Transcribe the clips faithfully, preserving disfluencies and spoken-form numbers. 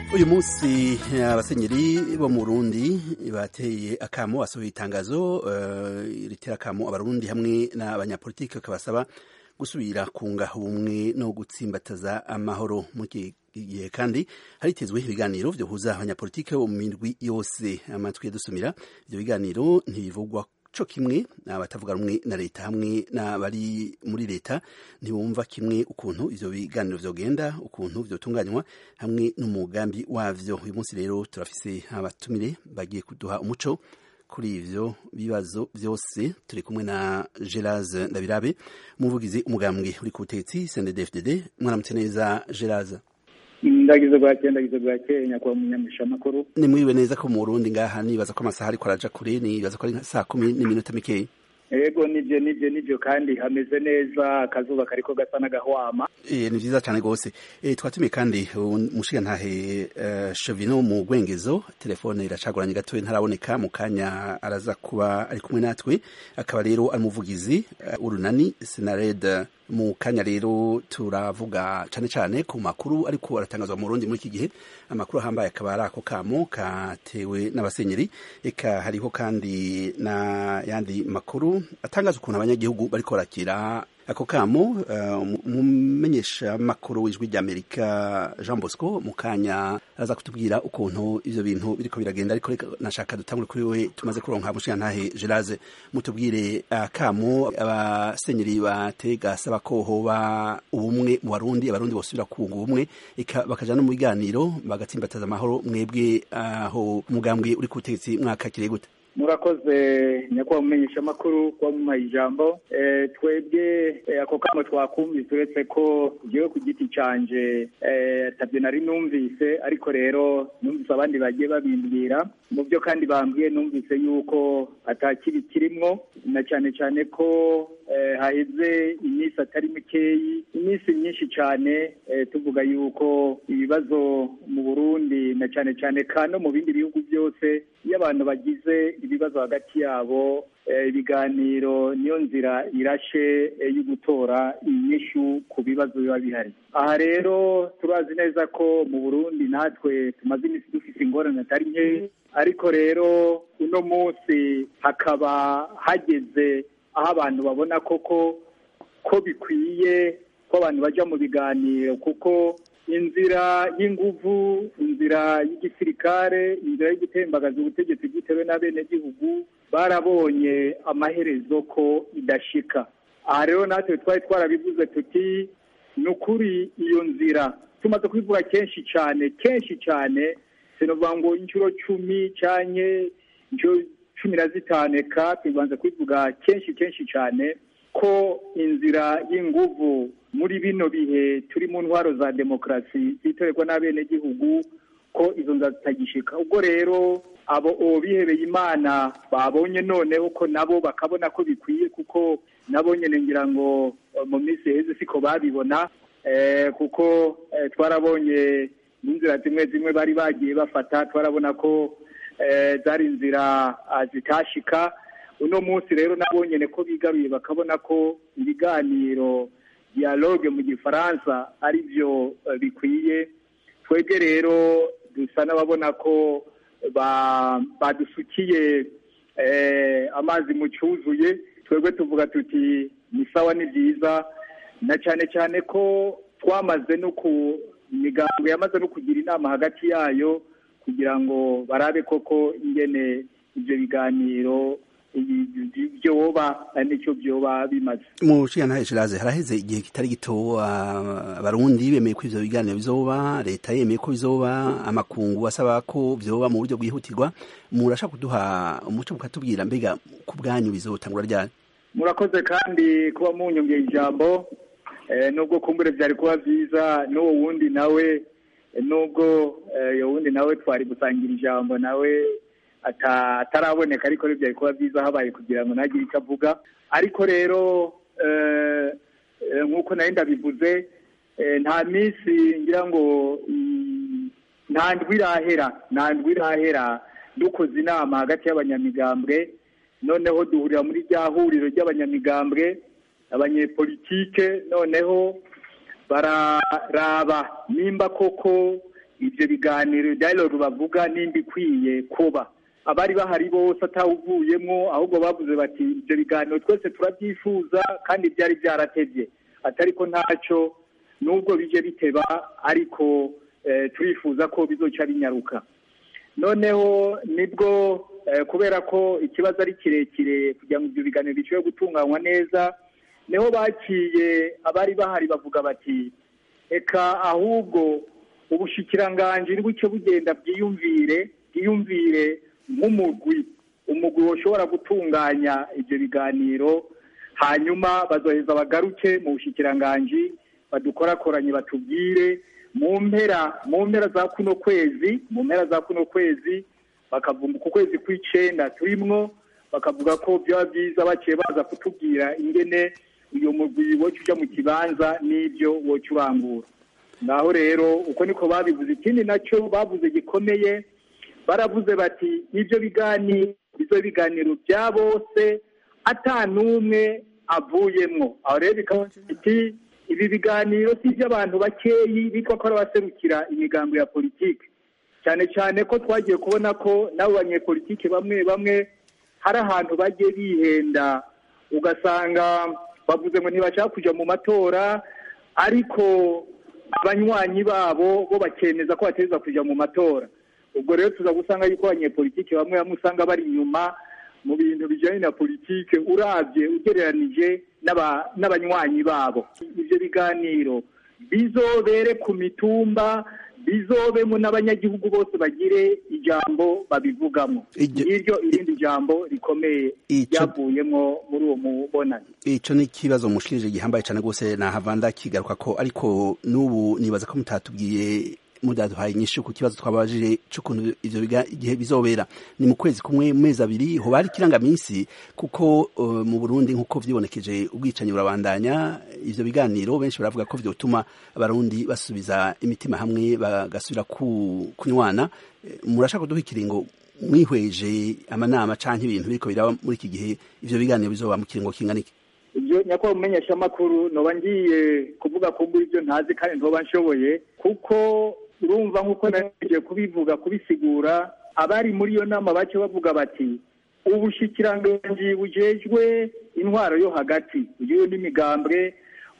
uyu munsi abasenyeri bo mu Burundi bateye akamo asohoye itangazo uh, ritera akamo abarundi hamwe n'abanyapolitike bakabasaba gusubira kunga ubumwe no gutsimbataza amahoro mu gihe kandi haritezwe ibiganiro vyohuza abanyapolitike bo mu mindwi yose. Amatwi dusumira ivyo biganiro ntibivugwa co kimwe abatavuga rumwe na leta hamwe n'abari muri leta ntibumva kimwe ukuntu ivyo biganiro vyogenda, ukuntu vyotunganywa hamwe n'umugambi wavyo. Uyu munsi rero turafise abatumire bagiye kuduha umuco kuri ivyo bibazo vyose. Turi kumwe na Geraze Ndabirabe, umuvugizi umugambwe uri ku butegetsi C N D D F D D. Mwaramutse neza Geraze? Ndagize bwake ndagize bwake nyakwa munyamisha makuru. Ni mwiwe neza ko mu Burundi ngaha nibaza ko amasaha ariko araja kure, nibaza ko ari saa kumi n'iminota mikeyi. Ego nivyo nivyo nivyo kandi hameze neza, akazuba kariko gasa n'agahwama. Eh ni vyiza cyane gose. Eh twatumiye kandi mushiga ntahe uh, Chovino mu Gwengezo, telefone iracaguranye gatoye ntaraboneka, mu kanya araza kuba ari kumwe natwe, akaba rero ari muvugizi uh, urunani Senared. Mu kanya rero turavuga cyane cyane ku makuru ariko aratangazwa mu Burundi muri iki gihe, amakuru ahambaye akaba ari ako kamo katewe n'abasenyeri, eka hariho kandi na yandi makuru atangaza ukuntu abanyagihugu bariko barakira ako kamo. Umumenyesha uh, makuru w'ijwi ry'Amerika Jean Bosco mu kanya araza kutubwira ukuntu ivyo bintu biriko biragenda, ariko nashaka dutangure kuri we tumaze kuronka mushiga ntahe Geraze, mutubwire akamo uh, abasenyeri batega saba ko hoba ubumwe mu Barundi, abarundi bosubira kunga ubumwe bakaja no mu biganiro bagatsimbataza amahoro. Mwebwe aho uh, umugambwe uri ku butegetsi mwakakire gute? Murakoze nyakwa mumenyesha makuru kwa mu ijambo. Eh twebwe eh, ako kamo twakumvise uretse ko jewe ku giti canje eh tabye nari numvise, ariko rero numvise abandi bagiye babimbwira mu byo kandi bambwiye, numvise yuko atakiri kirimwo, na cyane cyane ko eh, haize imisi atari mikeyi, imisi myinshi cyane eh, tuvuga yuko ibibazo mu Burundi na cyane cyane kano mu bindi bihugu byose iyo abantu bagize ibibazo hagati yabo ibiganiro niyo nzira irashe yo gutora inyishu ku bibazo biba bihari. Aha rero turazi neza ko mu Burundi natwe tumaze imisi dufite ingorane atari nke, ariko rero uno munsi hakaba hageze aho abantu babona koko ko bikwiye ko abantu baja mu biganiro, kuko inzira y'inguvu, inzira y'igisirikare, inzira y'igutembagaza ubutegetsi bwitewe n'abene gihugu barabonye amaherezo ko idashika. Aha rero natwe twari twarabivuze tuti nukuri iyo nzira tumaze kwivuga kenshi cyane kenshi cyane, sinovuga ngo inshuro cumi canke inshuro cumi na zitanu ka tubanze kwivuga kenshi kenshi cyane ko inzira y'inguvu muri bino bihe turi mu ntwaro za demokrasi zitorerwa n'abene gihugu ko izo nza zitagishika. Ubwo rero abo bihebeye Imana babonye noneho ko nabo bakabona ko bikwiye, kuko nabo nyene ngira ngo mu minsi heze siko babibona, eh, kuko eh, twarabonye inzira zimwe zimwe bari bagiye bafata, twarabona ko eh, zari inzira zitashika. Uno munsi rero nabo nyene ko bigaruye bakabona ko ibiganiro dialogue mu gifaransa ari byo uh, bikwiye. Twebwe rero dusa n'ababona ko badusukiye ba eh, amazi mu cyuzuye. Twebwe tuvuga tuti ni sawa, ni byiza, na cyane cyane ko twamaze no ku migambo yamaze no kugira inama hagati yayo kugira ngo barabe koko ingene ibyo biganiro byoba nicyo byoba bimaze. Mu nshinga ntahe Geraze, haraheze igihe kitari gito abarundi bemeye ko ivyo biganiro bizoba, leta yemeye ko bizoba, amakungu asaba ko vyoba mu buryo bwihutirwa. Murashaka kuduha umuco mukatubwira mbega ku bwanyu bizotangura ryari? Murakoze kandi kuba munyongeye ijambo, eh, nubwo kumbure vyari kuba vyiza n'uwo wundi nawe nubwo yo wundi nawe twari gusangira ijambo nawe ataraboneka, ariko rero byari kuba byiza habaye kugira ngo nagire icyo avuga. Ariko rero nk'uko nari ndabivuze, nta minsi ngira ngo nta ndwi irahera nta ndwi irahera dukoze inama hagati y'abanyamigambwe, noneho duhurira muri rya huriro ry'abanyamigambwe abanyepolitike, noneho bararaba nimba koko ivyo biganiro dialogue bavuga nimba ikwiye kuba abari bahari bose atawuvuyemwo ahubwo bavuze bati ivyo biganiro twese turabyifuza kandi byari byaratevye atariko ntaco nubwo bije biteba ariko eh, turifuza ko bizoca binyaruka noneho nibwo eh, kubera ko ikibazo ari kirekire kugira ngo ibyo biganiro bishobore gutunganywa neza niho baciye abari bahari bavuga bati eka ahubwo ubushikiranganji n'ubuce bugenda bwiyumvire bwiyumvire nk'umugwi umugwi woshobora gutunganya ibyo biganiro hanyuma bazoheza bagaruke mu bushikiranganji badukorakoranye batubwire mu mpera mu mpera za kuno kwezi mu mpera za kuno kwezi bakavumbuka ukwezi kw'icenda turimwo bakavuga ko byaba byiza baciye baza kutubwira ingene uyo mugwi woca uja mu kibanza n'ibyo woca urangura naho rero uko niko babivuze ikindi nacyo bavuze gikomeye baravuze bati ibyo biganiro bizo biganiro bya bose ata n'umwe avuyemwo aho rero bikaba biti ibi biganiro si iby'abantu bakeyi bitwa ko abaserukira imigambo ya politiki cyane cyane ko twagiye kubona ko n'abo banyepolitiki bamwe bamwe hari ahantu bagiye bihenda ugasanga bavuze ngo ntibashaka kuja mu matora ariko abanywanyi babo bo bakemeza ko bateza kuja mu matora ubwo rero tuza gusanga yuko abanyepolitiki bamwe bamwe usanga bari inyuma mu bintu bijanye na politike uravye ugereranije n'abanywanyi babo ivyo biganiro bizobere ku mitumba bizobemo n'abanyagihugu bose bagire ijambo babivugamo iryo irindi jambo rikomeye ryavuyemo muri uwo mubonano ico ni kibazo mushirije gihambaye cyane gose na havanda kigaruka ko ariko nubu nibaza ko mutatubwiye mudaduhaye inyishu ku kibazo twabajije cy'ukuntu ivyo igihe bizobera ni mu kwezi kumwe mu mezi abiri ho bari kirangaminsi kuko uh, mu Burundi nkuko vyibonekeje ubwicanyi burabandanya ivyo biganiro benshi baravuga ko vyotuma abarundi basubiza imitima hamwe bagasubira ku kunywana murashaka kuduha ikiringo mwihweje amanama canke ibintu biriko biraba muri iki gihe ivyo biganiro bizoba mu kiringo kingana iki ibyo nyakwa mumenyesha makuru noba ngiye kuvuga ko ibyo ntazi kandi ntoba nshoboye kuko urumva nkuko nagiye kubivuga kubisigura abari muri iyo nama bace bavuga bati ubushikiranganji bujejwe intwaro yo hagati ugiye n'imigambwe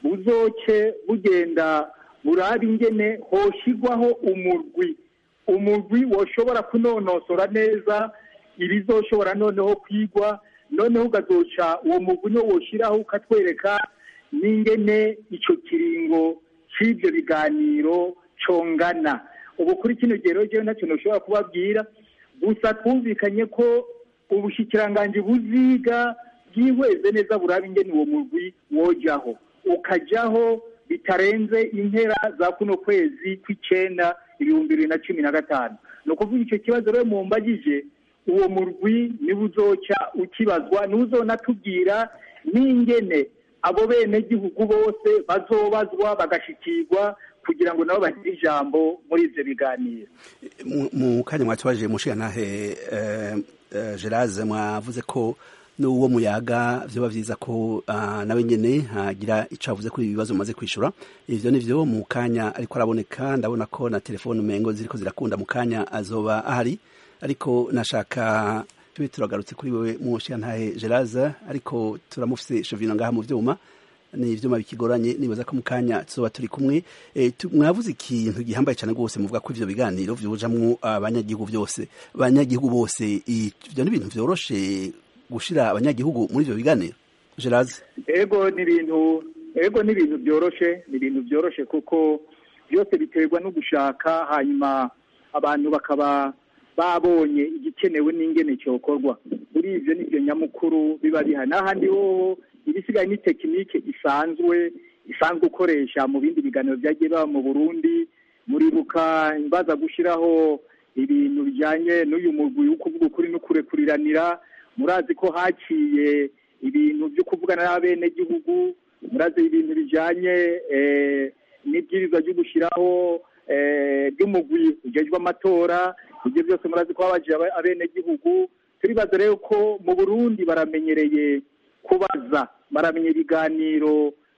buzoce bugenda burabi ingene hoshigwaho umurwi umurwi woshobora kunonosora neza ibizoshobora noneho kwigwa noneho ugazoca uwo mugwi no woshiraho ukatwereka n'ingene ico kiringo c'ivyo biganiro congana ubu kuri kino gero je ntacyo noshobora kubabwira gusa twumvikanye ko ubushikiranganji buziga bwihweze neza burabe ingene uwo mugwi wojaho ukajaho bitarenze impera za kuno kwezi kw'icenda ibihumbi bibiri na cumi na gatanu no kuvuga ico kibazo rero mu mbagije uwo murwi niwe uzoca ukibazwa n'uzonatubwira n'ingene abo bene gihugu bose bazobazwa bagashikirwa kugira ngo nabo bagire ijambo muri ivyo biganiro mu kanya mwatwaje mushiyantahe Geraze mwavuze ko n'uwo muyaga vyoba vyiza ko nawe nyene hagira ico avuze kuri ibibazo maze kwishura ivyo nivyo mu kanya ariko araboneka ndabona ko na telefone umengo ziriko zirakunda mu kanya azoba ahari ariko nashaka tube turagarutse kuri wewe mushiyantahe Geraze ariko turamufise Shovino ngaha mu vyuma ni ivyuma bikigoranye nibaza ko mu kanya tuzoba turi kumwe e, tu, mwavuze ikintu gihambaye cyane gose muvuga ko ivyo biganiro vyojamwo abanyagihugu byose abanyagihugu bose ivyo ni ibintu vyoroshe gushira abanyagihugu muri ivyo biganiro Geraze ego ni ibintu ego ni ibintu byoroshe ni ibintu byoroshe kuko byose biterwa no gushaka hanyuma abantu bakaba babonye igikenewe n'ingene cyokorwa muri ivyo nivyo nyamukuru biba biha n'ahandi ho ibisigaye ni tekinike isanzwe isanzwe ukoresha mu bindi biganiro byagiye baba mu Burundi muri buka imbaza gushiraho ibintu bijanye n'uyu mugwi wo kuvuga ukuri no kurekuriranira murazi ko haciye ibintu byo kuvugana n'abene gihugu murazi ibintu bijanye eh n'ibwirizwa ryo gushiraho eh by'umugwi ujejwe amatora ibyo byose murazi ko abaje abene gihugu turibaza rero ko mu Burundi baramenyereye kubaza baramenye ibiganiro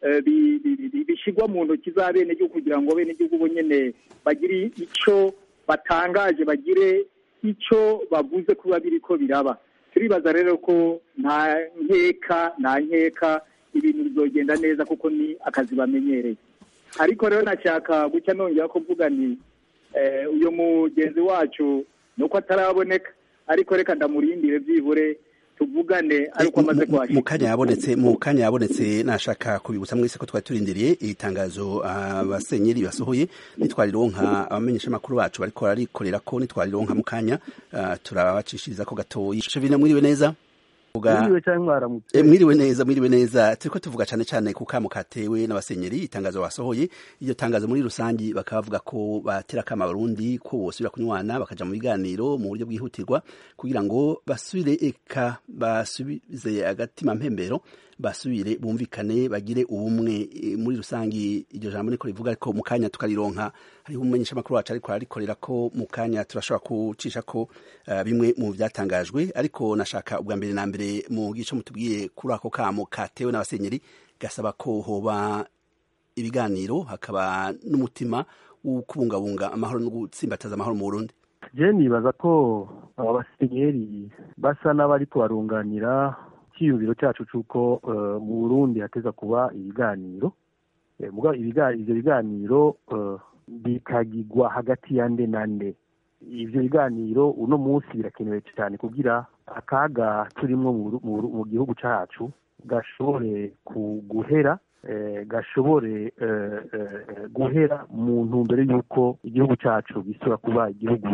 bishyirwa mu ntoki za bene gihugu kugira ngo bene gihugu bo nyene bagire icyo batangaje, bagire icyo bavuze kuba biriko biraba. Turibaza rero ko nta nkeka nta nkeka ibintu bizogenda neza kuko ni akazi bamenyereye. Ariko rero nashaka gucya nongera kuvuga ni uyo mugenzi wacu nuko ataraboneka, ariko reka ndamurindire byibure tuvugane ariko amaze kwashika. Mu kanya yabonetse mu kanya yabonetse nashaka kubibutsa mwese ko twari turindiriye itangazo abasenyeri basohoye nitwarironka abamenyesha makuru bacu bariko barikorera ko nitwarironka mu kanya turabacishiriza ko gatoyi. Shevina mwiriwe neza? Mwiriwe cyangwa mwaramutse? E, mwiriwe neza mwiriwe neza. Turiko tuvuga cyane cyane ku kamo katewe n'abasenyeri itangazo basohoye. Iyo tangazo muri rusangi bakavuga ko batera kama Barundi ko bosubira kunywana bakaja mu biganiro mu buryo bwihutirwa kugira ngo basubire eka basubize agatima mpembero, basubire bumvikane bagire ubumwe. E, muri rusangi iryo jambo niko rivuga, ariko mu kanya tukarironka hariho umumenyesha makuru wacu ariko arikorera ko mu kanya turashobora kucisha ko uh, bimwe mu byatangajwe. Ariko nashaka ubwa mbere na mbere mu gico mutubwiye kuri ako kamo katewe n'abasenyeri gasaba ko hoba ibiganiro hakaba n'umutima wo kubungabunga amahoro no gutsimbataza amahoro mu Burundi. Je nibaza ko aba basenyeri basa n'abariko barunganira kiyumviro cyacu cyuko uh, mu Burundi hateza kuba ibiganiro. E, muga ibiganiro biganiro uh, bikagigwa hagati ya nde na nde. Ivyo biganiro uno munsi birakenewe cyane kugira akaga turimo mu gihugu cyacu gashobore kuguhera, eh, gashobore eh, eh, guhera mu ntumbero y'uko igihugu cyacu gisura kuba igihugu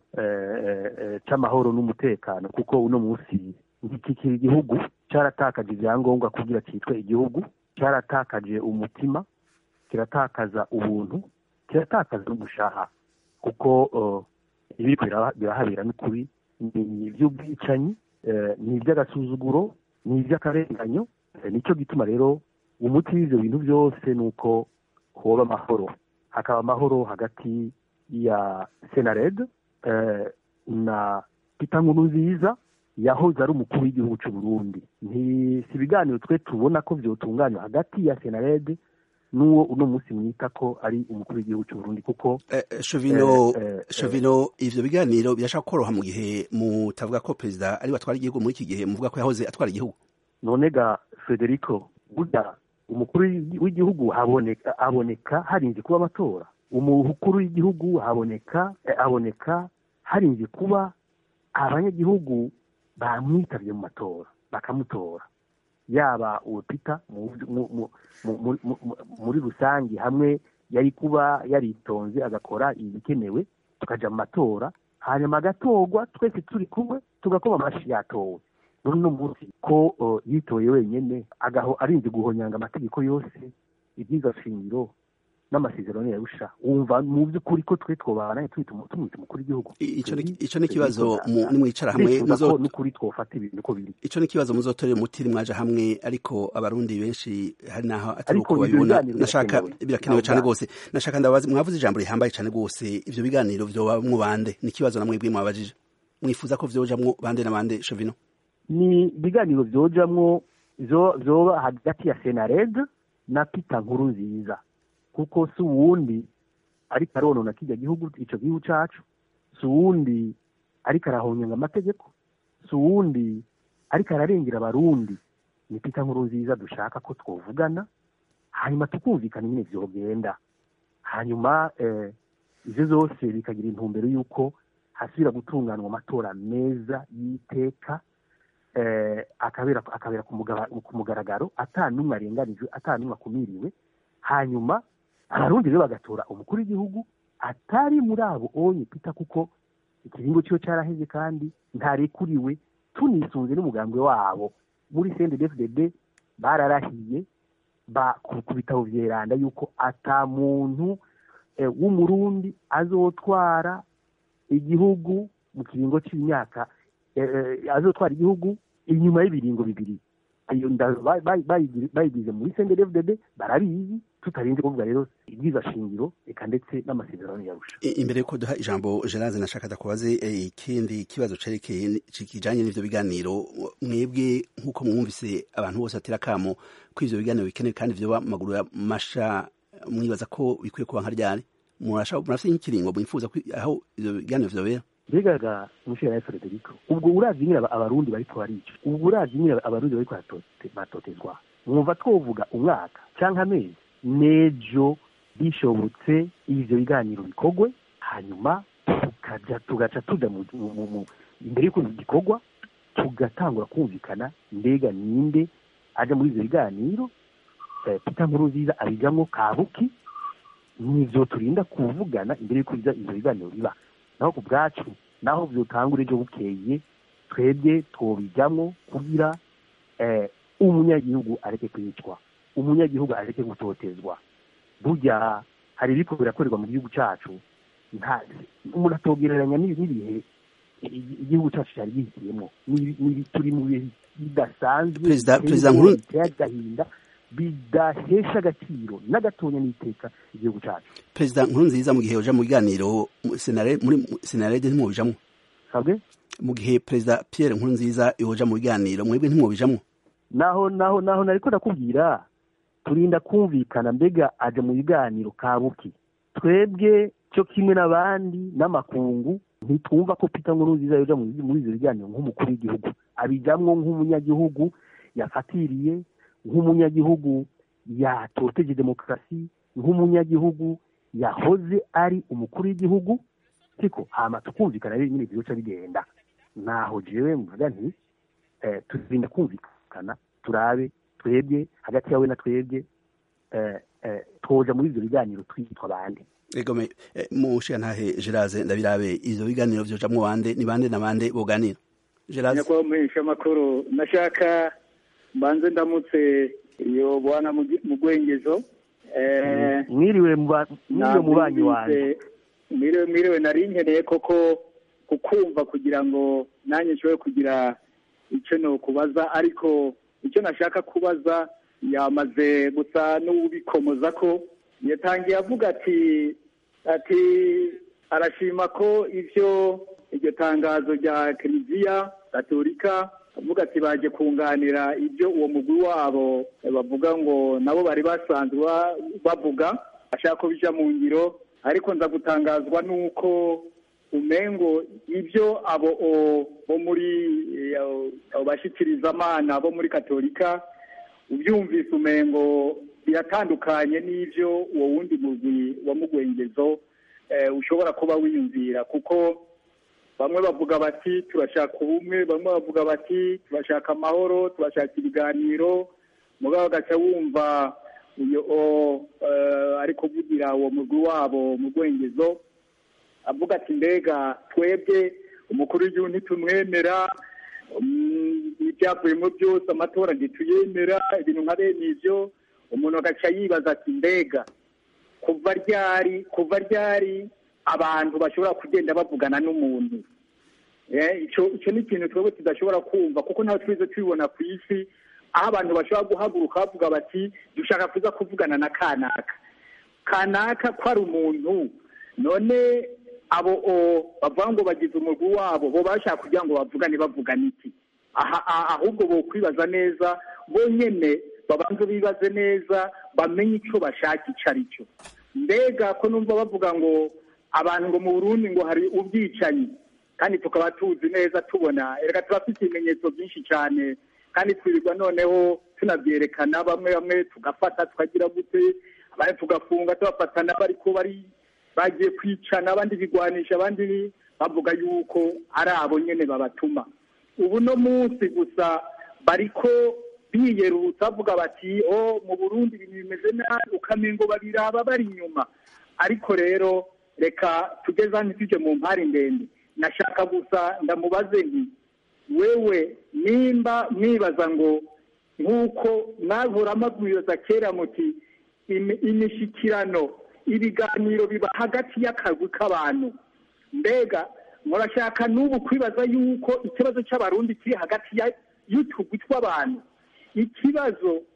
eh, eh, c'amahoro n'umutekano, kuko uno munsi iki igihugu cyaratakaje ibyangombwa kugira cyitwe igihugu, cyaratakaje umutima, kiratakaza ubuntu, kiratakaza n'umushaha, kuko uh, ibi birahabera n'ukuri ni iby'ubwicanyi, ni iby'agasuzuguro, ni iby'akarenganyo. Nicyo gituma rero umuti w'ibyo bintu byose ni uko hoba amahoro, hakaba amahoro hagati ya Senared na Peter Nkurunziza yahoze ari umukuru w'igihugu cy'u Burundi. Si ibiganiro twe tubona ko byotunganywa hagati ya Senared nuwo uno munsi mwita ko ari umukuru w'igihugu cy'u Burundi, kuko Shovino Shovino ivyo biganiro byashaka koroha mu gihe mutavuga ko president ari watwara igihugu muri iki gihe muvuga ko yahoze atwara igihugu. None ga Federico, burya umukuru w'igihugu haboneka aboneka harinze kuba amatora, umukuru w'igihugu haboneka aboneka harinze kuba abanyagihugu bamwitavye mu matora bakamutora, yaba ubupita muri rusangi hamwe yari kuba yaritonze agakora ibikenewe tukaja mu matora, hanyuma agatorwa twese turi kumwe tugakoma amashi yatowe. None umunsi ko uh, yitoye wenyene agaho arinze guhonyanga amategeko yose, ibyiza shingiro n'amasezerano yarusha, wumva mu by'ukuri ko twe twobana twituma tumwita umukuru w'igihugu. Ico ico ni kibazo ni mwicara hamwe muzo n'ukuri twofata ibintu ko biri. Ico ni kibazo muzotorera umuti mwaje hamwe, ariko abarundi benshi hari naho atari uko babibona. Nashaka birakenewe cyane gose, nashaka ndabaza mwavuze ijambo rihambaye cyane gose, ivyo biganiro byo bamwe bande ni kibazo namwe bwi mwabajije, mwifuza ko vyojamwo bande na bande? Shovino, ni biganiro vyojamwo zo zoba hagati ya Senared na Peter Nkurunziza, kuko si uwundi ariko aronona kijya gihugu ico gihugu cacu, si uwundi ariko arahonyanga amategeko, si uwundi ariko ararengera abarundi. Ni Peter Nkurunziza dushaka ko twovugana, hanyuma tukumvikana nyine vyogenda, hanyuma eh, ivyo zose bikagira intumbero y'uko hasubira gutunganwa amatora meza y'iteka, eh, akabera akabera ku mugaragaro, atanumwe arenganijwe, atanumwe akumiriwe, hanyuma abarundi rero bagatora umukuru w'igihugu atari muri abo onye Peter, kuko ikiringo cyo cyaraheze kandi ntarekuriwe, tunisunze n'umugambwe wabo muri C N D D F D D bararahiye ba ku bitabo vyeranda yuko ata muntu e, w'umurundi azotwara igihugu mu kiringo cy'imyaka e, e, azotwara igihugu inyuma y'ibiringo bibiri. Iyo bayigize muri C N D D F D D barabizi, tutarinze kuvuga rero ibwiza shingiro eka ndetse n'amasezerano yarusha. Imbere yuko duha ijambo Gerard nashaka ndakubaze ikindi kibazo cerekeye kijanye n'ivyo biganiro, mwebwe nk'uko mwumvise abantu bose atira kamo ko ivyo biganiro bikenewe kandi vyo maguru ya masha, mwibaza ko bikwiye kuba nka ryari? Murashaka murafite ikiringo mwifuza aho ivyo biganiro vyobera? Bigaga mushira ya Federico, ubwo uravye nyira abarundi bariko barica, ubwo uravye nyira abarundi bariko batotezwa, mwumva twovuga umwaka canke amezi nejo bishobotse ivyo biganiro bikogwe, hanyuma tukaja tugaca tuja mu imbere y'uko bikorwa tugatangura kumvikana mbega ninde aja muri ivyo biganiro. Peter Nkurunziza abijamwo kabuki, nivyo turinda kuvugana imbere y'uko ivyo biganiro biba. Naho ku bwacu naho vyotangura ejo bukeye twebwe twobijamwo kugira eh, umunyagihugu areke kwicwa, umunyagihugu areke gutotezwa. Burya hari ibiko birakorerwa mu gihugu cyacu, nta umuntu atogereranya n'ibihe igihugu cyacu cyari gihitiyemo, ni turi mu bihe bidasanzwe. Perezida Perezida Nkurunziza bidahesha agaciro n'agatonya n'iteka igihugu cyacu. Perezida Nkurunziza mu gihe uja mu biganiro senare muri senarede ntimubijamwo? Sabwe mu gihe Perezida Pierre Nkurunziza yoja mu biganiro mwebwe ntimubijamwo? Naho naho naho nariko ndakubwira turinda kumvikana mbega aje mu biganiro kabuki. Twebwe cyo kimwe n'abandi n'amakungu ntitumva ko Peter Nkurunziza yoja muri ivyo biganiro nk'umukuru w'igihugu, abijamwo nk'umunyagihugu yafatiriye, nk'umunyagihugu yatoteje demokrasi, nk'umunyagihugu yahoze ari umukuru w'igihugu. Tiko hama tukumvikana rero nyine byoca bigenda. Naho jewe mvuga nti eh, turinda kumvikana turabe twebwe hagati yawe na twebwe eh, eh, toja muri ivyo biganiro twitwa bande. Ego me eh, mushika ntahe Gerard ndabirabe ivyo biganiro vyojamwo bande ni bande na bande boganira? Gerard nyako muhisha makuru nashaka mbanze ndamutse iyo bwana mugwengezo eh mwiriwe mwiriwe mubanyi wanje mwiriwe mwiriwe nari nkeneye koko kukumva kugira ngo nanye nshobore kugira icyo no kubaza, ariko icyo nashaka kubaza yamaze gusa n'ubikomoza ko yatangiye avuga ati ati arashima ko ivyo iryo tangazo rya Kiliziya Katolika avuga ati baje kunganira ibyo uwo mugwi wabo bavuga ngo nabo bari basanzwe bavuga, ashaka ko bija mu ngiro. Ariko nza gutangazwa nuko umengo ibyo abo bo muri bashikiriza amana bo muri Katolika ubyumvise umengo biratandukanye n'ivyo uwo wundi mugwi wa mugwengezo eh, ushobora kuba wiyumvira, kuko bamwe bavuga bati turashaka ubumwe, bamwe bavuga bati turashaka amahoro, turashaka ibiganiro, mugabo gaca wumva uyo uh, ariko kuvugira uwo mugwi wabo mu Rwengezo avuga ati mbega twebwe umukuru w'igihugu ntitumwemera, ibyavuyemo byose amatora ntituyemera, ibintu nka bene ivyo. Umuntu agaca yibaza ati mbega kuva ryari kuva ryari abantu bashobora kugenda bavugana n'umuntu? Eh ico ico ni ikintu twebwe tudashobora kumva, kuko ntaho twize twibona ku isi aho abantu bashobora guhaguruka bavuga bati dushaka kuza kuvugana na kanaka kanaka ko ari umuntu. None abo bavuga ngo bagize umugwi wabo bo bashaka kugira ngo bavugane bavugana iki? Ahubwo bo kwibaza neza bonyene, babanze bibaze neza bamenye ico bashaka ico ari cyo. Mbega ko numva bavuga ngo abantu ngo mu Burundi ngo hari ubwicanyi, kandi tukaba tuzi neza tubona erega turafite ibimenyetso byinshi cyane, kandi twirirwa noneho tunabyerekana, bamwe bamwe tugafata tukagira gute, abandi tugafunga tubafatana bari ko bari bagiye kwicana, abandi bigwanisha, abandi bavuga yuko ari abo nyene babatuma. Ubu no munsi gusa bariko biyerutsa bavuga bati o mu Burundi ibintu bimeze nabi, ukamengo babiraba bari inyuma. Ariko rero reka tugeza ntituje mu mpari ndende. Nashaka gusa ndamubaze nti wewe nimba mwibaza ngo nkuko mwahora amabwiriza kera muti imishikirano ibiganiro biba hagati y'akagwi k'abantu, mbega murashaka n'ubu kwibaza yuko ikibazo cy'abarundi kiri hagati y'utugwi tw'abantu? Ikibazo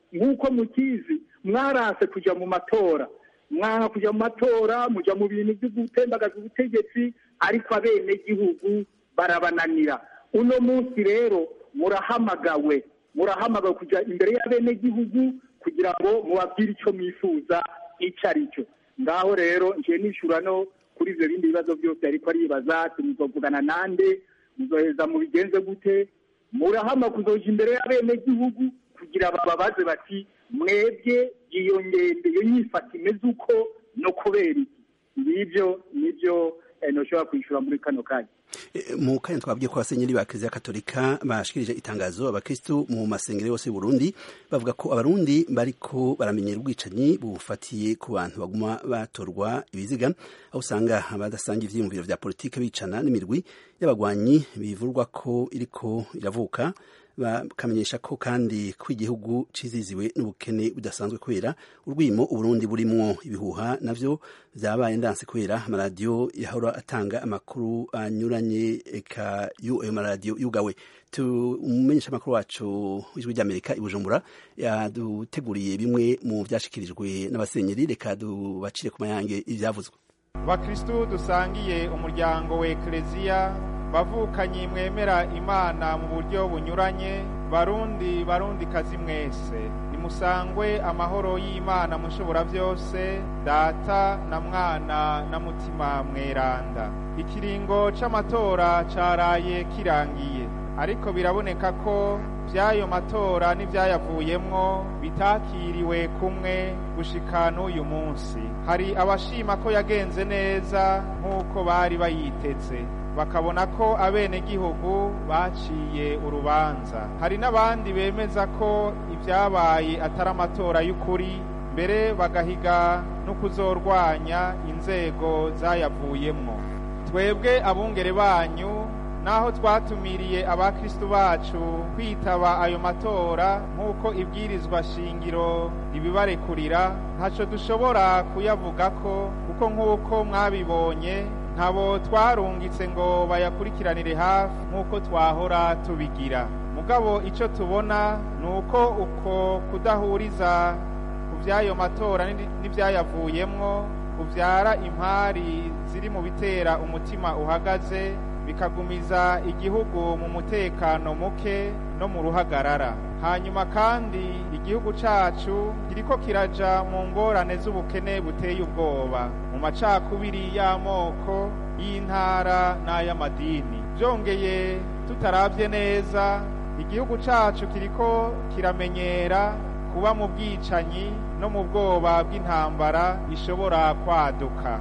nk'uko mukizi mwaranse kujya mu matora mwanka kujya mu matora mujya mu bintu byo gutembagaza ubutegetsi ariko abenegihugu barabananira. Uno munsi rero murahamagawe murahamagawe kujya imbere y'abenegihugu kugira ngo mubabwire icyo mwifuza icyo ari cyo. Ngaho rero ngiye nishura no kuri ibyo bindi bibazo byose ariko aribaza tumuzovugana nande muzoheza mu bigenze gute. Murahama kuzoja imbere y'abenegihugu kugira bababaze bati mwebwe iyo ngende iyo nyifata imeze uko no kubera iki. Nibyo nibyo noshobora kwishura muri kano kanya. Mu kanya twabwiye ko abasenyeri ba Kiliziya Katolika bashikirije itangazo abakristo mu masengero yose y'u Burundi bavuga ko abarundi bariko baramenyera ubwicanyi bufatiye ku bantu baguma batorwa ibiziga, aho usanga abadasanga ivyiyumviro vya politike bicana n'imirwi y'abagwanyi bivurwa ko iriko iravuka, bakamenyesha ko kandi ko igihugu ciziziwe n'ubukene budasanzwe kubera urwimo Uburundi burimwo. Ibihuha navyo vyabaye ndanse kubera amaradiyo yahora atanga amakuru anyuranye, eka ayo maradiyo yugawe. Tumumenyesha amakuru wacu w'ijwi ry'Amerika i Bujumbura yaduteguriye bimwe mu vyashikirijwe n'abasenyeri, reka dubacire ku mayange ivyavuzwe. Bakristo dusangiye umuryango wa Ekleziya bavukanye mwemera Imana mu buryo bunyuranye, barundi barundi kazi mwese nimusangwe amahoro y'Imana mushobora byose, data na mwana na mutima mweranda. Ikiringo c'amatora caraye kirangiye, ariko biraboneka ko by'ayo matora n'ibyayavuyemwo bitakiriwe kumwe gushika n'uyu munsi. Hari abashima ko yagenze neza nk'uko bari bayiteze, bakabona ko abenegihugu baciye urubanza. Hari n'abandi bemeza ko ibyabaye atari amatora y'ukuri, mbere bagahiga no kuzorwanya inzego zayavuyemwo. Twebwe abungere banyu naho twatumiriye abakristo bacu kwitaba ayo matora nk'uko ibwirizwa shingiro ribibarekurira, ntaco dushobora kuyavugako kuko nk'uko mwabibonye ntabo twarungitse ngo bayakurikiranire hafi nk'uko twahora tubigira. Mugabo ico tubona nuko uko kudahuriza ku vy'ayo matora n'ivyayavuyemwo kuvyara impari ziri mu bitera umutima uhagaze, bikagumiza igihugu mu mutekano muke no mu ruhagarara. Hanyuma kandi igihugu cacu kiriko kiraja mu ngorane z'ubukene buteye ubwoba, mu macakubiri y'amoko, y'intara n'ay'amadini. Byongeye tutaravye neza, igihugu cacu kiriko kiramenyera kuba mu bwicanyi no mu bwoba bw'intambara ishobora kwaduka.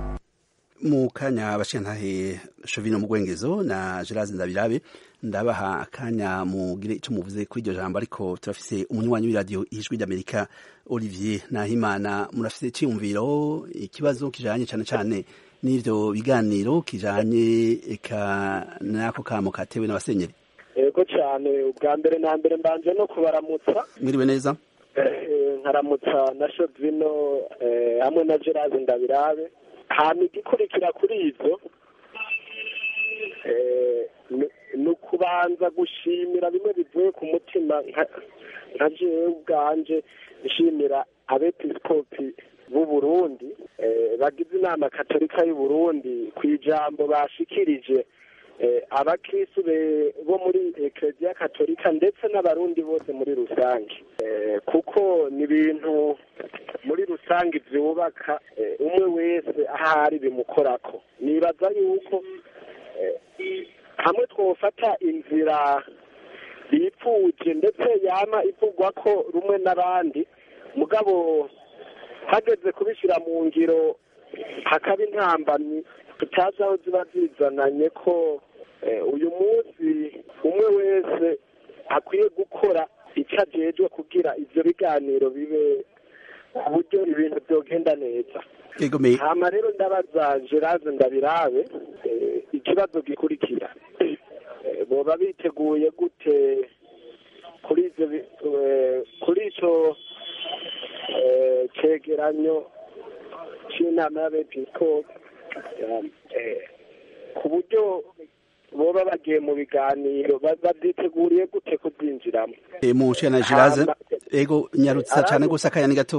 Mu kanya abashintahe Shovino Mugwengezo na Gerard Ndabirabe ndabaha akanya mugire ico muvuze kuri iryo jambo, ariko turafise umunywanyi w'iradio Ijwi ry'Amerika Olivier Nahimana. Murafise cyumviro ikibazo kijanye cyane cyane n'ivyo biganiro kijanye eka nako kamo katewe n'abasenyeri? Yego cyane. Ubwa mbere na mbere mbanje no kubaramutsa. Mwiriwe neza. Nkaramutsa na Shovino hamwe na Gerard Ndabirabe. Hama igikurikira kuri ivyo ni ukubanza gushimira bimwe bivuye ku mutima, nka jewe ubwanje nshimira abepiskopi b'u Burundi bagize inama katolika y'u Burundi ku ijambo bashikirije abakristo bo muri Ekleziya Katolika ndetse n'abarundi bose muri rusange, kuko ni ibintu muri rusange vyubaka umwe wese ahari bimukorako. Nibaza yuko hamwe twofata inzira bipfuje ndetse yama ivugwa ko rumwe n'abandi, mugabo hageze kubishira mu ngiro hakaba intambamyi tutazi aho ziba zizananye, ko uyu munsi umwe wese akwiye gukora icyo ajejwe kugira ivyo biganiro bibe ku buryo ibintu vyogenda neza. Hama rero ndabaza Gerard Ndabirabe ikibazo gikurikira, boba biteguye gute kuri ivyo kuri ico cegeranyo c'inama y'abepiskopi, ku buryo boba bagiye mu biganiro baziteguriye gute kubyinjiramo? Mu nshya na Gerard ego nyarutsa cyane gusa akanya ni gato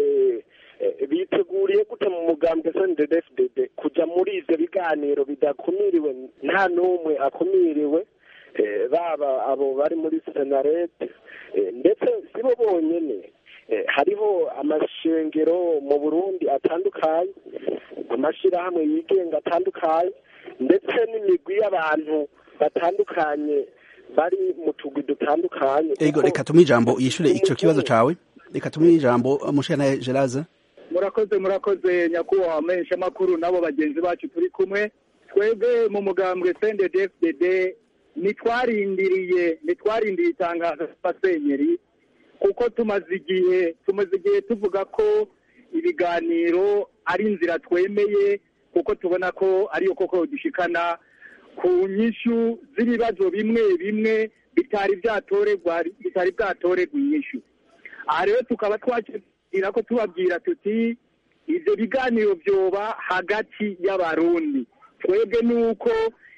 biteguriye gute mu mugambwe S N D D F D D kuja muri ivyo biganiro bidakumiriwe nta n'umwe akumiriwe baba abo bari muri senarete ndetse sibo bonyene hariho amashengero mu Burundi atandukanye amashirahamwe yigenga atandukanye ndetse n'imigwi y'abantu batandukanye bari mu tugwi dutandukanye. Ego reka tumi ijambo yishure ico kibazo cawe reka tumi ijambo mushana Geraze. Murakoze murakoze nyakubahwa amenyesha makuru nabo bagenzi bacu turi kumwe twebwe mu mugambwe S N D D F D D nitwarindiriye nitwarindiriye itangazo y'abasenyeri kuko tumaze igihe tumaze igihe tuvuga ko ibiganiro ari inzira twemeye kuko tubona ko ariyo koko dushikana ku nyishu z'ibibazo bimwe bimwe bitari byatoregwa bitari byatoregwa inyishu. Aha rero tukaba twakira ko tubabwira tuti ivyo biganiro byoba hagati y'abarundi twebwe nuko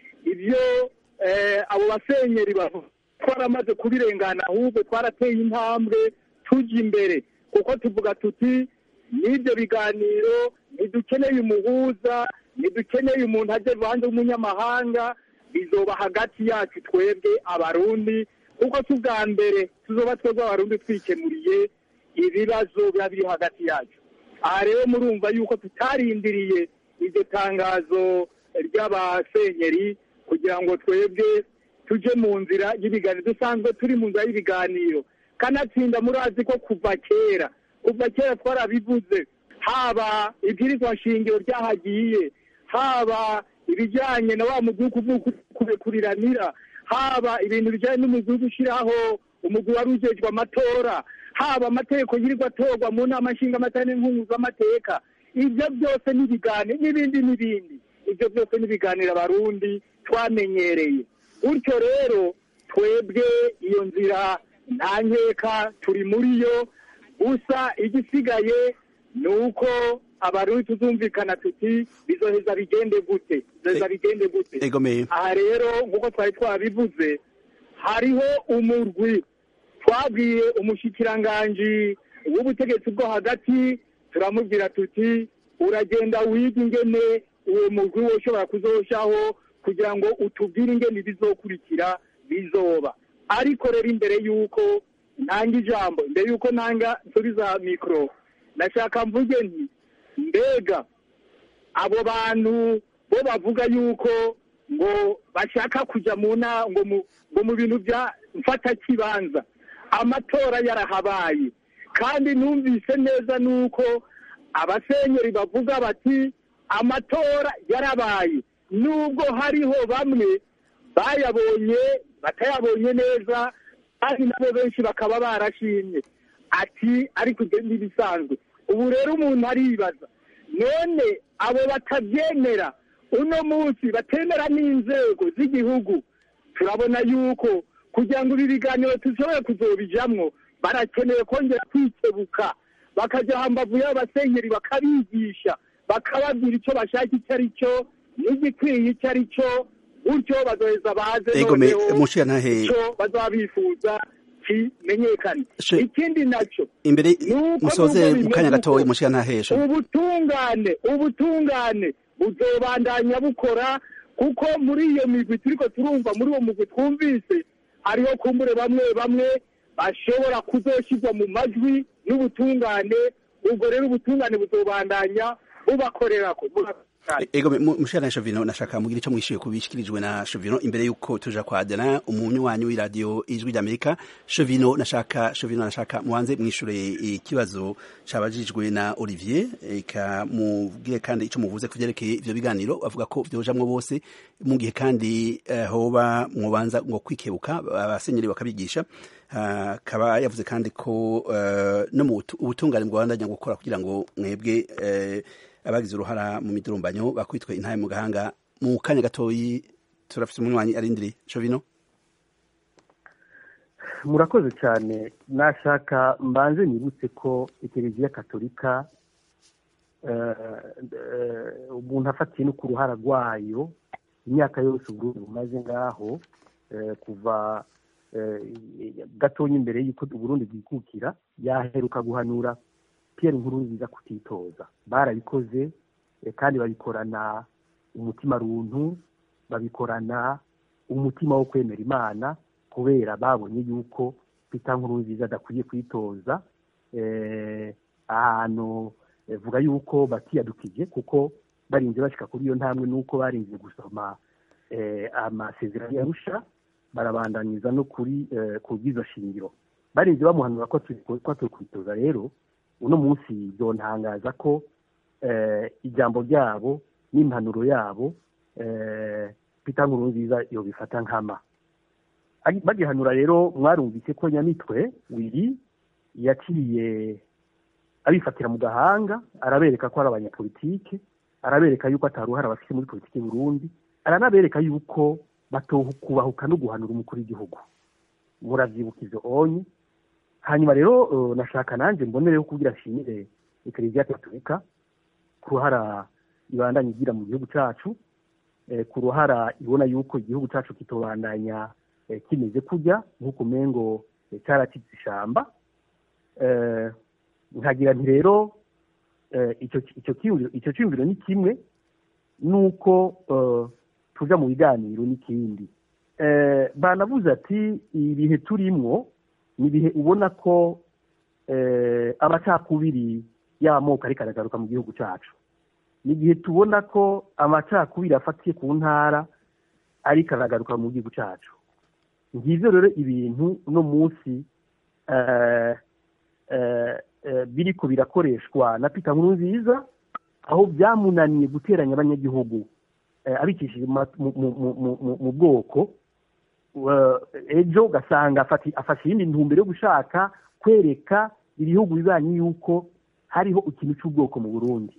ivyo eh, abo basenyeri bavuga twaramaze kubirengana ahubwo twarateye intambwe tuja imbere kuko tuvuga tuti n'ibyo biganiro ntidukeneye umuhuza ntidukeneye umuntu aje banze umunyamahanga bizoba hagati yacu twebwe abarundi kuko tubwa mbere tuzoba twebwe abarundi twikemuriye ibibazo biba biri hagati yacu. Aha rero murumva yuko tutarindiriye iryo tangazo ry'abasenyeri kugira ngo twebwe tuje mu nzira y'ibiganiro dusanzwe turi mu nzira y'ibiganiro kanatsinda murazi ko kuva kera kuva kera twarabivuze haba ibwirizwa nshingiro ryahagiye haba ibijyanye na wa mudugudu kubekuriranira haba ibintu bijyanye n'umugwi gushyiraho umugwi wari ujejwe amatora haba amategeko yirirwa atorwa mu nama nshingamateka n'inkunguzamateka ibyo byose n'ibigane n'ibindi n'ibindi ibyo byose n'ibiganiro abarundi twamenyereye gutyo rero twebwe iyo nzira nta nkeka turi muri yo gusa igisigaye ni uko abarundi tuzumvikana tuti bizoheza bigende gute bizoheza bigende gute aha rero nk'uko twari twabivuze hariho umurwi twabwiye umushikiranganji w'ubutegetsi bwo hagati turamubwira tuti uragenda wiga ingene uwo murwi woshobora kuzoshaho kugira ngo utubwire ingene bizokurikira bizoba ariko rero imbere yuko ntanga ijambo imbere yuko ntanga nsubiza mikro nashaka mvuge nti mbega abo bantu bo bavuga yuko ngo bashaka kuja mu na ngo mu ngo mu bintu bya mfata kibanza amatora yarahabaye kandi numvise neza nuko abasenyeri bavuga bati amatora yarabaye nubwo hariho bamwe bayabonye batayabonye neza kandi nabo benshi bakaba barashimye ati ariko igenda ibisanzwe. Ubu rero umuntu aribaza none abo batabyemera uno munsi batemera n'inzego z'igihugu turabona yuko kugira ngo ibi biganiro tushobore kuzobijamwo barakeneye kongera kwikebuka bakajya hambavu y'abasenyeri bakabigisha bakababwira icyo bashaka icyo ari cyo n'igikwiye icyo ari cyo gutyo bazoheza baze noneho icyo bazaba bifuza kimenyekane. Ikindi nacyo imbere musoze mu kanya gatoya mushira ntahesha ubutungane ubutungane buzobandanya bukora kuko muri iyo migwi turiko turumva muri uwo mugwi twumvise hariho kumbure bamwe bamwe bashobora kuzoshirwa mu majwi n'ubutungane ubwo rero ubutungane buzobandanya bubakorerako. Ego mushana Shovino nashaka mugira ico mwishiye kubishikirijwe na Shovino imbere yuko tuja kwa Adana umunyu wanyu w'iradio ijwi ry'Amerika. Shovino nashaka Shovino nashaka muanze mwishure ikibazo cabajijwe na Olivier eka mubwiye kandi ico muvuze kuvyerekeye ivyo biganiro avuga ko vyojamwe bose mu gihe kandi uh, hoba mubanza ngo kwikebuka abasenyeri bakabigisha uh, kaba yavuze kandi ko uh, no mu ubutungane bw'abandanya gukora kugira ngo mwebwe uh, abagize uruhara mu midurumbanyo bakwitwe intaye mu gahanga. Mu kanya gatoyi turafise umunywanyi arindiri Shovino. Murakoze cyane nashaka mbanze nibutse ko Ekereziya Katolika umuntu afatiye no ku ruhara rwayo imyaka yose Burundi bumaze ngaho kuva gatonya imbere y'uko Uburundi bwikukira yaheruka guhanura Pierre Nkurunziza kutitoza. Barabikoze kandi babikorana umutima runtu, babikorana umutima wo kwemera Imana, kubera babonye yuko Pierre Nkurunziza adakwiye kwitoza ahantu vuga yuko batiyadukije, kuko barinze bashika kuri iyo ntambwe nuko barinze gusoma amasezerano ya Arusha, barabandaniza no kuri ku bwizo shingiro, barinze bamuhanura ko turi kwitoza. Rero uno munsi byontangaza ko ijambo ryabo n'impanuro yabo Pierre Nkurunziza yo bifata nkama. Bagihanura rero mwarumvise ko Nyamitwe Willy yaciye abifatira mu gahanga, arabereka ko ari abanyapolitike, arabereka yuko ataruhara bafite muri politiki Burundi, aranabereka yuko batokubahuka no guhanura umukuru w'igihugu. Muravyibuka ivyo onye. Hanyuma rero uh, nashaka nanje mbonereho kugira shimire Eklezia Katolika ku ruhara ibandanya igira mu gihugu cacu, eh, ku ruhara ibona yuko igihugu cacu kitobandanya eh, kimeze kujya nk'uko mengo eh, cyaratitse ishamba. Eh, nkagira nti rero eh, icyo icyo cyumviro icyo cyumviro ni kimwe nuko uh, tuja mu biganiro n'ikindi. Eh, banavuze ati ibihe turimwo ni bihe ubona ko eh, amacakubiri y'amoko ariko aragaruka mu gihugu cacu. Ni gihe tubona ko amacakubiri afatiye ku ntara ariko aragaruka mu gihugu cacu. Ngivyo rero ibintu no munsi eh, eh, eh, biriko birakoreshwa na Pierre Nkurunziza, aho byamunaniye guteranya abanyagihugu eh, abikishije mu bwoko. Ejo gasanga afashe iyindi ntumbero yo gushaka kwereka ibihugu bibanyi yuko hariho ikintu cy'ubwoko mu Burundi.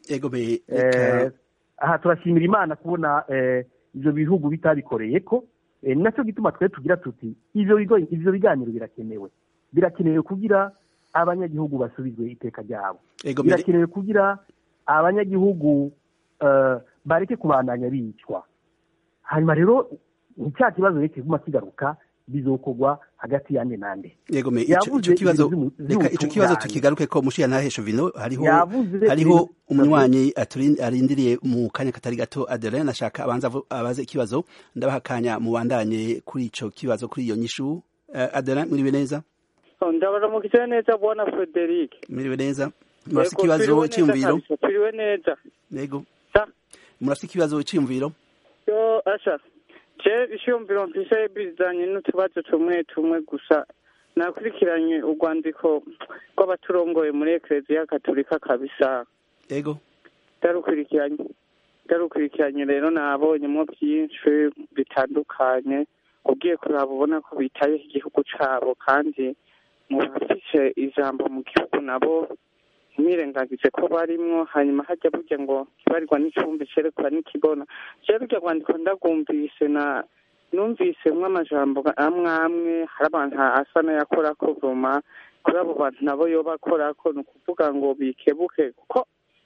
Aha turashimira Imana kubona ivyo bihugu bitabikoreye ko, nacyo gituma twe tugira tuti ivyo ivyo biganiro birakenewe birakenewe kugira abanyagihugu basubizwe iteka ryabo, birakenewe kugira abanyagihugu bareke kubandanya bicwa. Hanyuma rero icya kibazo reke guma kigaruka bizokogwa hagati yande nande. Yego me ico kibazo reka ico kibazo tukigaruke ko mushiya nahe Shovino hariho hariho umunywanyi arindiriye mu kanya katari gato. Adeline nashaka abanza abaze ikibazo, ndabaha kanya mubandanye kuri ico kibazo kuri iyo nyishu. Uh, Adeline muri neza? Ndabara mu kice neza bwana Frederic. Muri neza? Murafite ikibazo cy'imviro? Turiwe neza. Yego. Murafite ikibazo cy'imviro? Yo asha Je ishiyumviro mfise bizanye n'utubazo tumwe tumwe gusa. Nakurikiranye urwandiko rw'abaturongoye muri Eklezia Katolika kabisa. Ego. Darukurikiranye. Darukurikiranye rero nabonyemo byinshi bitandukanye. Ugiye kuraba ubona ko bitaye igihugu cabo, kandi mu bafise ijambo mu gihugu nabo ntirengagize ko barimwo. Hanyuma hajya burya ngo kibarirwa n'icumbi cerekwa n'ikibona. Je burya rwandiko ndagumvise na numvise mwe amajambo amwe amwe, hari abantu asa n'ayakora ko vuma kuri abo bantu nabo yoba akorako, ni ukuvuga ngo bikebuke, kuko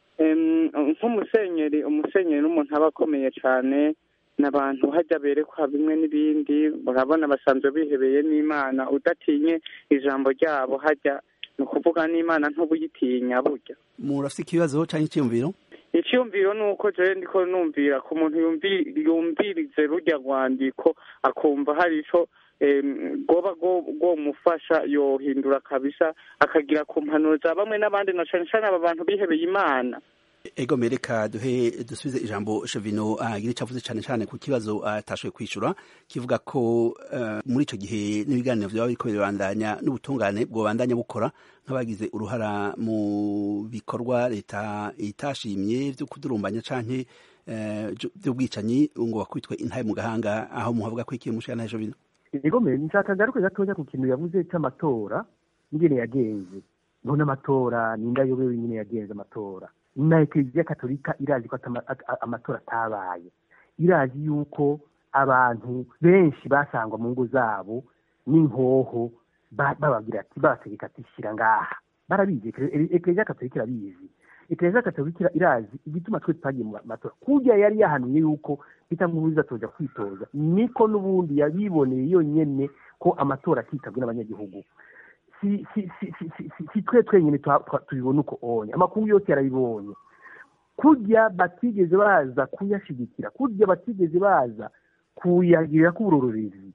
nk'umusenyeri umusenyeri n'umuntu aba akomeye cane, n'abantu hajya berekwa bimwe n'ibindi, urabona basanzwe bihebeye n'Imana, udatinye ijambo ryabo hajya ni ukuvuga n'Imana ntubuyitinya burya. Murafite ikibazo canke icyumviro? Icyumviro ni uko jewe ndiko numvira ku muntu yumvirize rujya rwandiko akumva hari ico goba go mufasha yohindura kabisa, akagira ku mpanuro za bamwe n'abandi, na cane cane aba bantu bihebeye Imana. Ego mereka duhe dusubize ijambo Shovino agira uh, icavuze cyane cyane ku kibazo atashoboye uh, kwishura, kivuga ko uh, muri ico gihe n'ibiganiro vyaba biriko birabandanya n'ubutungane bwo bandanya bukora nk'abagize uruhara mu bikorwa leta itashimye byo kudurumbanya canke by'ubwicanyi uh, ngo bakwitwe intaye mu gahanga, aho muhavuga ko ikiye mushaka na Shovino. Ego me nshaka garuke gatonya ku kintu yavuze cy'amatora ingene yagenze. None amatora nindayobewe ingene yagenze amatora. Na Eklezia Katolika irazi ko amatora atabaye, irazi yuko abantu benshi basangwa mu ngo zabo n'inkoho bababwira ati bategeka ati shira ngaha, barabizi. Eklezia Katolika irabizi. Eklezia Katolika irazi igituma twe twagiye mu matora, kujya yari yahanuye yuko Pierre Nkurunziza toja kwitoza, niko n'ubundi yabiboneye yonyene ko amatora akitabwe n'abanyagihugu si si si si si si twe twenyine tubibona uko onye amakuru yose yarabibonye kurya batigeze baza kuyashigikira kurya batigeze baza kuyagirira k'uburorerezi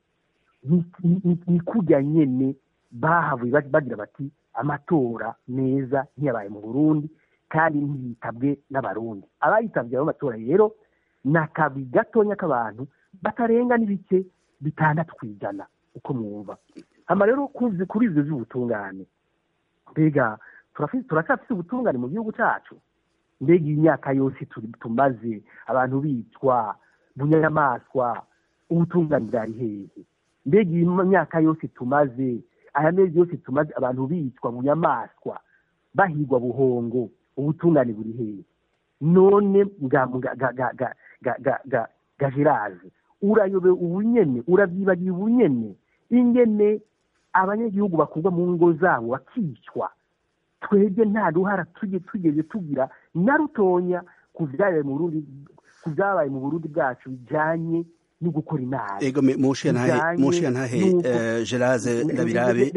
ni kurya nyene bahavuye bagira bati amatora meza ntiyabaye mu Burundi kandi ntiyitabwe n'abarundi abayitabye abo matora rero nakabi gatonya k'abantu batarenga n'ibice bitandatu kwijana uko mwumva hama rero kuzi kuri ivyo by'ubutungane mbega turafite ubutungane mu gihugu cyacu mbega imyaka yose tumaze abantu bitwa bunyamaswa ubutungane bwari hehe mbega imyaka yose tumaze aya mezi yose tumaze abantu bitwa bunyamaswa bahigwa buhongo ubutungane buri hehe none ga ga ga ga ga ga ga gajiraje urayobe ubunyene urabyibagiye ubunyene ingene abanyagihugu bakurwa mu ngo zabo bakicwa twebwe nta ruhara tujye tugeze tugira na rutonya kuvyaye mu Burundi kuvyabaye mu Burundi bwacu bijanye no gukora inabi ego mushiya ntahe mushiya ntahe Geraze ndabirabe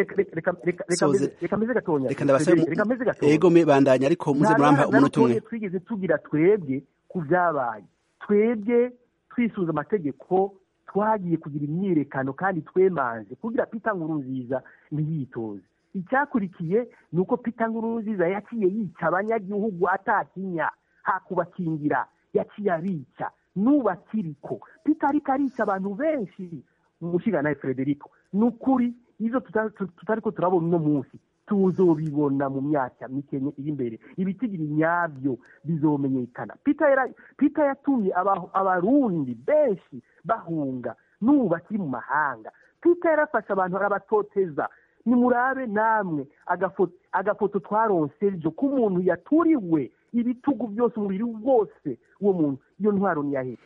reka meze gatonya reka ndabasaba reka meze gatonya ego me bandanya ariko muze murampa umunota umwe twigeze tugira twebwe kuvyabaye twebwe twisuza amategeko twagiye kugira imyirekano kandi twemanze kugira Peter Nkurunziza ntiyitoze icyakurikiye nuko Peter Nkurunziza yaciye yica abanyagihugu atatinya hakubakingira yaciye abica nubakiriko Peter ariko arica abantu benshi umushiga naye Frederico nukuri izo tutariko turabona no munsi tuzobibona mu myaka mikenye iri imbere ibitigira nyabyo bizomenyekana Peter era Peter yatumye abarundi benshi bahunga nubakiri mu mahanga Peter yarafasha abantu arabatoteza ni murabe namwe agafoto agafoto twaronse ryo ku muntu yaturiwe ibitugu byose umubiri wose uwo muntu iyo ntwaro ni yahe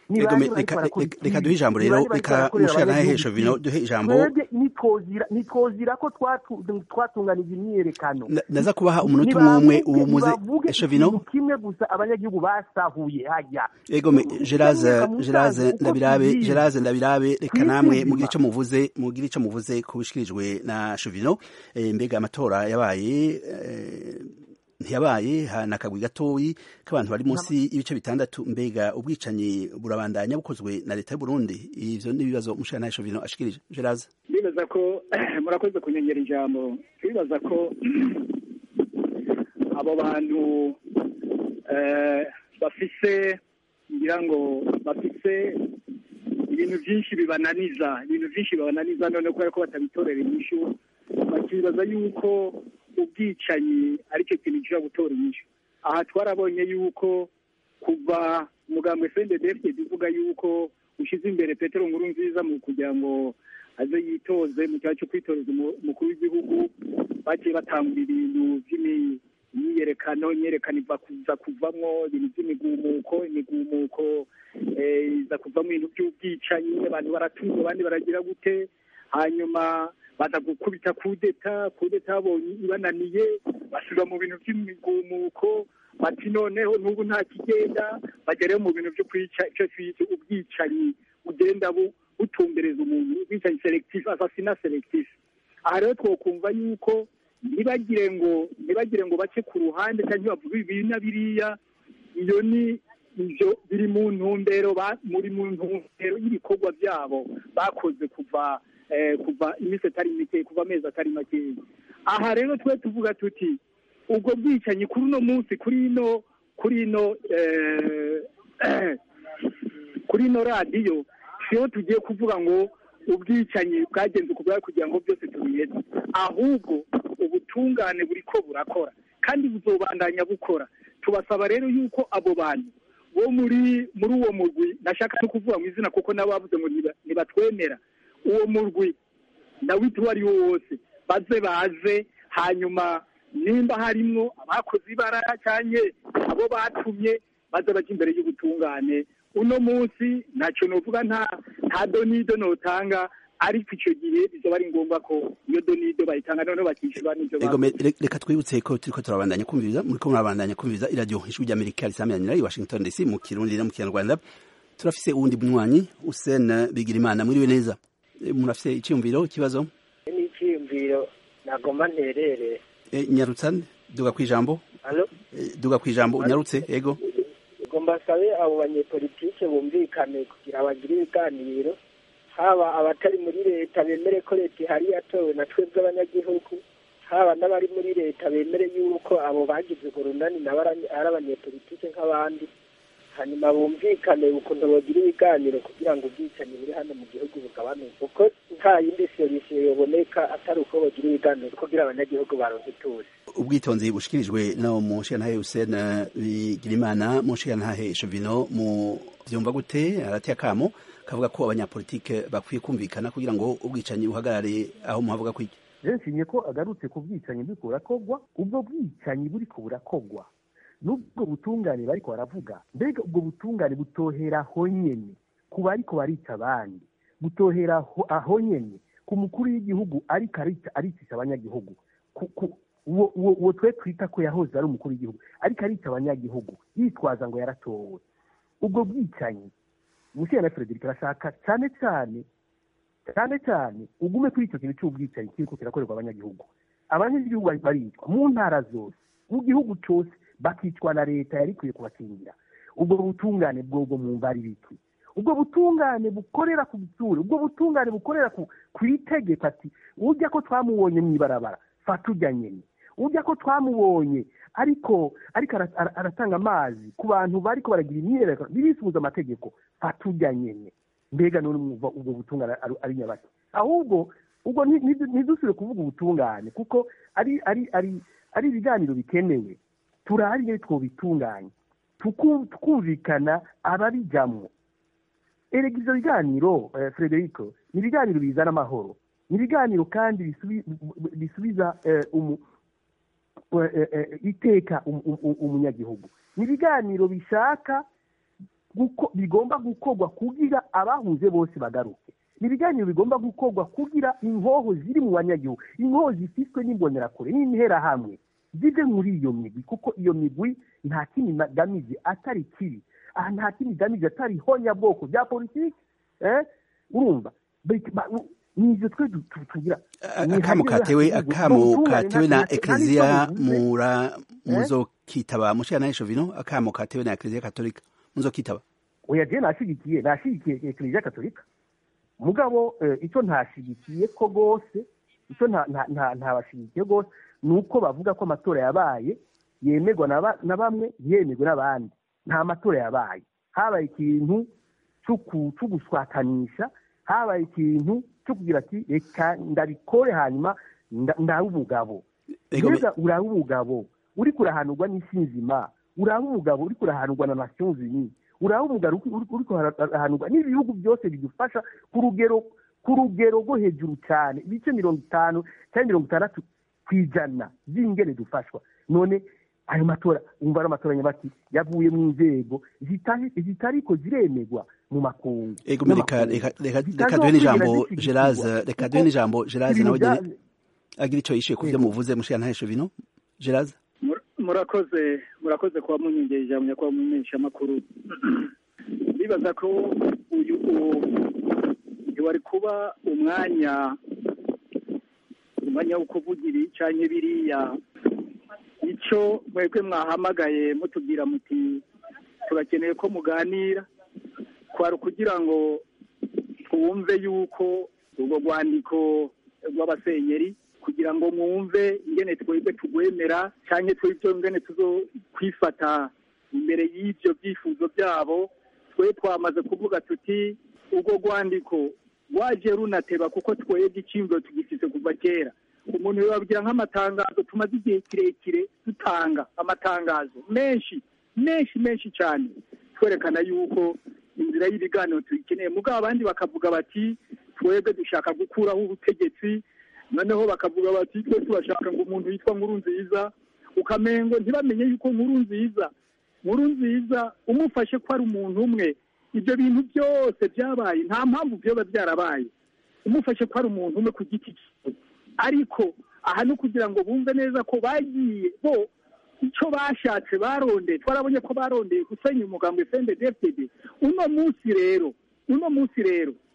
reka duhe ijambo rero reka mushana hesho vino duhe ijambo nitozira nitozira ko twatunganije imyerekano naza kubaha umunota umwe uwo muze hesho vino kimwe gusa abanyagihugu basahuye hajya ego Geraze Geraze ndabirabe Geraze ndabirabe reka namwe mugira ico muvuze mugira ico muvuze kubishikirijwe na Shovino mbega amatora yabaye ntiyabaye hanakagwi gatoyi k'abantu bari munsi y'ibice bitandatu mbega ubwicanyi burabandanya bukozwe na leta y'u Burundi ivyo nibibazo mushana nasho vino ashikirije Geraze bibaza ko murakoze kunyengera ijambo bibaza ko abo bantu eh bafise ngira ngo bafise ibintu byinshi bibananiza ibintu byinshi bibananiza none kubera ko batabitorera inyishu bakibaza yuko ubwicanyi aricyo kintu cyo gutora inyishu aha twarabonye yuko kuva umugambwe C N D D F bivuga yuko ushize imbere Petero Nkurunziza mu kugira ngo aze yitoze mu cyacu kwitoreza umukuru w'igihugu bagiye batangura ibintu by'imyiyerekano nyerekana iva kuza kuvamwo ibintu by'imigumuko imigumuko iza kuvamo ibintu by'ubwicanyi abantu baratunga abandi baragira gute hanyuma baza gukubita kudeta kudeta abonye ibananiye basubira mu bintu by'imigumuko bati noneho n'ubu nta kigenda bagere mu bintu byo kwica icyo twita ubwicanyi ugenda butumbereza umuntu ubwicanyi selectif assassinat selectif aha rero twokumva yuko ntibagire ngo ntibagire ngo bace ku ruhande cyangwa bavuge ibi na biriya iyo ni ibyo biri mu ntumbero muri mu ntumbero y'ibikorwa byabo bakoze kuva kuva iminsi atari mike kuva amezi atari make aha rero twe tuvuga tuti ubwo bwicanyi kuri uno munsi kuri ino kuri ino kuri ino radiyo siyo tugiye kuvuga ngo ubwicanyi bwagenze kubwa kugira ngo byose tubiyeze ahubwo ubutungane buri ko burakora kandi buzobandanya bukora tubasaba rero yuko abo bantu bo muri muri uwo mugwi nashaka no kuvuga mu izina kuko nabavuze ngo nibatwemera uwo murwi ndawita uwo ari wo wose baze baze hanyuma nimba harimwo abakoze ibara cyane abo batumye baze baje imbere y'ubutungane uno munsi ntacyo novuga nta nta donido notanga ariko icyo gihe bizoba ari ngombwa ko iyo donido bayitanga none bakishirwa n'ibyo bavuze reka twibutse ko turiko turabandanya kumviriza muri ko murabandanya kumviriza iradio ijwi ry'Amerika risameranira i Washington D C mu Kirundi no mu Kinyarwanda turafise uwundi bunywanyi Hussein Bigirimana mwiriwe neza murafite icyumviro ikibazo ni icyumviro nagomba nterere nyarutsa duga ku ijambo duga ku ijambo unyarutse yego ngomba sabe abo banyepolitike bumvikane kugira bagire ibiganiro haba abatari muri leta bemere ko leta ihari yatowe na twebwe abanyagihugu haba n'abari muri leta bemere yuko abo bagize urunani nabo ari abanyepolitike nk'abandi hanyuma bumvikane ukuntu bagira ibiganiro kugira ngo ubwicanyi buri hano mu gihugu bugabanuke kuko nta yindi solution yoboneka atari uko bagira ibiganiro kugira abanyagihugu baronke ituze ubwitonzi bushikirijwe no mu Nshiyantahe Hussein Bigirimana mu Nshiyantahe Chevino mu vyumva gute arati akamo kavuga ko abanyapolitike bakwiye kumvikana kugira ngo ubwicanyi buhagarare aho muhavuga kwiki Jensinye ko agarutse ku bwicanyi buriko burakogwa ubwo bwicanyi buriko burakogwa nubwo butungane bariko baravuga mbega ubwo butungane butohera aho nyene ku bariko barica abandi butohera aho nyene ku mukuru w'igihugu ariko aricisha abanyagihugu uwo twe twita ko yahoze ari umukuru w'igihugu ariko arica abanyagihugu yitwaza ngo yaratowe ubwo bwicanyi Mushyira Frederic arashaka cyane cyane cyane cyane ugume kuri icyo kintu cy'ubwicanyi kiriko kirakorerwa abanyagihugu abanyagihugu baricwa mu ntara zose mu gihugu cyose bakicwa na leta yari kwiye kubakingira ubwo butungane bwobwo mu mbari biki ubwo butungane bukorera ku biture ubwo butungane bukorera ku kwitegeka ati ujya ko twamubonye mwibarabara fatujya nyene ujya ko twamubonye ariko ariko aratanga amazi ku bantu bariko baragira imyereka birisubiza amategeko fatujya nyene mbega none mwumva ubwo butungane ari nyabaki ahubwo ubwo ntidusubire kuvuga ubutungane kuko ari ari ari ari ibiganiro bikenewe turahari two bitunganye tukumvikana ababijamwo erega ivyo biganiro Frederico ni ibiganiro bizana amahoro ni ibiganiro kandi bisubiza iteka umunyagihugu ni ibiganiro bishaka bigomba gukorwa kugira abahuze bose bagaruke ni ibiganiro bigomba gukorwa kugira inkoho ziri mu banyagihugu inkoho zifiswe n'imbonerakure n'interahamwe zive muri iyo migwi kuko iyo migwi nta kindi gamije atari kibi aha nta kindi gamije atari honya bwoko bya politiki eh urumva nivyo twe tugira akamo katewe akamo katewe na Ecclesia mura muzokitaba Mushyira Chevino akamo katewe na Ecclesia Katolika muzokitaba oya je nashigikiye nashigikiye Ecclesia Katolika mugabo icyo ntashigikiye ko gose icyo nta nta ntabashigikiye gose nuko bavuga ko amatora yabaye yemegwa na bamwe yemegwa n'abandi nta matora yabaye habaye ikintu cyo guswatanisha habaye ikintu cyo kugira ati reka ndabikore hanyuma ndabe umugabo neza urabe umugabo uri kurahanurwa n'isi nzima urabe umugabo uri kurahanurwa na Nations Unies urabe umugabo uri kurahanurwa n'ibihugu byose bidufasha ku rugero ku rugero rwo hejuru cyane ibice mirongo itanu cyangwa mirongo itandatu kwijana zingene dufashwa none ayo matora umva ari amatora nyabaki yavuye mu nzego zitariko ziremegwa mu makungu ego reka reka duhe n'ijambo Geraze reka duhe n'ijambo Geraze nawe agira icyo yishiye ku byo muvuze Mushyira Chevino Geraze murakoze murakoze kuba munyingeje jamwe kwa mumenyesha makuru bibaza ko uyu wari kuba umwanya umwanya wo kuvugira icanye biriya icyo mwebwe mwahamagaye mutubwira muti turakeneye ko muganira kwari kugira ngo twumve yuko ubwo rwandiko rw'abasenyeri kugira ngo mwumve ingene twebwe tugwemera cyane twebwe ingene tuzo kwifata imbere y'ibyo byifuzo byabo twe twamaze kuvuga tuti ubwo rwandiko waje runateba kuko twebwe icyimbo tugifise kuva kera umuntu yababwira nk'amatangazo tumaze igihe kirekire dutanga amatangazo menshi menshi menshi cyane twerekana yuko inzira y'ibiganiro tuyikeneye mugabo abandi bakavuga bati twebwe dushaka gukuraho ubutegetsi noneho bakavuga bati twe tubashaka ngo umuntu yitwa Nkurunziza ukamengo ntibamenye yuko Nkurunziza Nkurunziza umufashe ko ari umuntu umwe ibyo bintu byose byabaye nta mpamvu byo byarabaye umufashe ko ari umuntu umwe ku giti cye ariko aha no kugira ngo bumve neza ko bagiye bo icyo bashatse baronde twarabonye ko barondeye gusenya umugambi F N D D F D D uno munsi rero uno munsi rero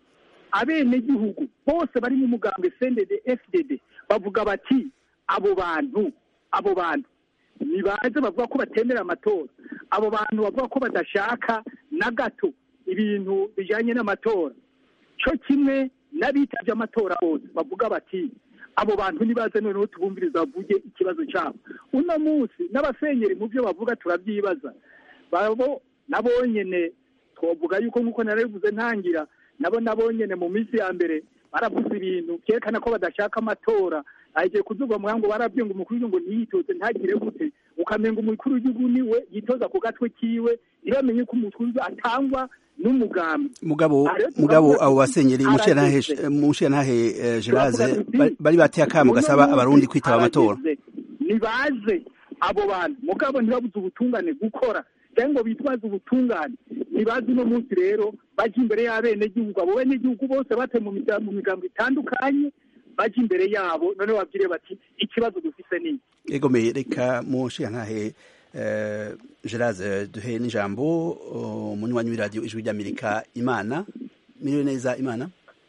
abenegihugu bose bari mu mugambwe C N D D F D D bavuga bati abo bantu abo bantu nibaze bavuga ko batemera amatora, abo bantu bavuga ko badashaka na gato ibintu bijanye n'amatora, cyo kimwe n'abitavye amatora bose bavuga bati abo bantu nibaze noneho tubumviriza bavuge ikibazo cyabo. Uno munsi n'abasenyeri mu byo bavuga turabyibaza, babo nabonyene twovuga yuko nkuko narabivuze ntangira, nabo nabonyene mu minsi ya mbere baravuze ibintu cyerekana ko badashaka amatora, agiye kuzuba mwango barabyunga umukuru ngo ntiyitoze ntagire gute, ukamenga umukuru w'igihugu niwe yitoza ku gatwe kiwe, iramenye ko umukuru atangwa n'umugambi. Mugabo mugabo abo basenyeri mushiya ntahe Geraze bari bateye akamo gasaba abarundi kwitaba amatora. Nibaze abo bantu mugabo ntibabuze ubutungane gukora cyangwa bitwaza ubutungane, nibaze uno munsi rero baje imbere y'abene gihugu, abo bene gihugu bose bate mu migambo itandukanye baje imbere yabo none babwire bati ikibazo dufise ni ego me reka mushiya ntahe Uh, Geraze duhe n'ijambo umunywanyi w'iradiyo ijwi ry'Amerika Imana. Miriwe neza Imana?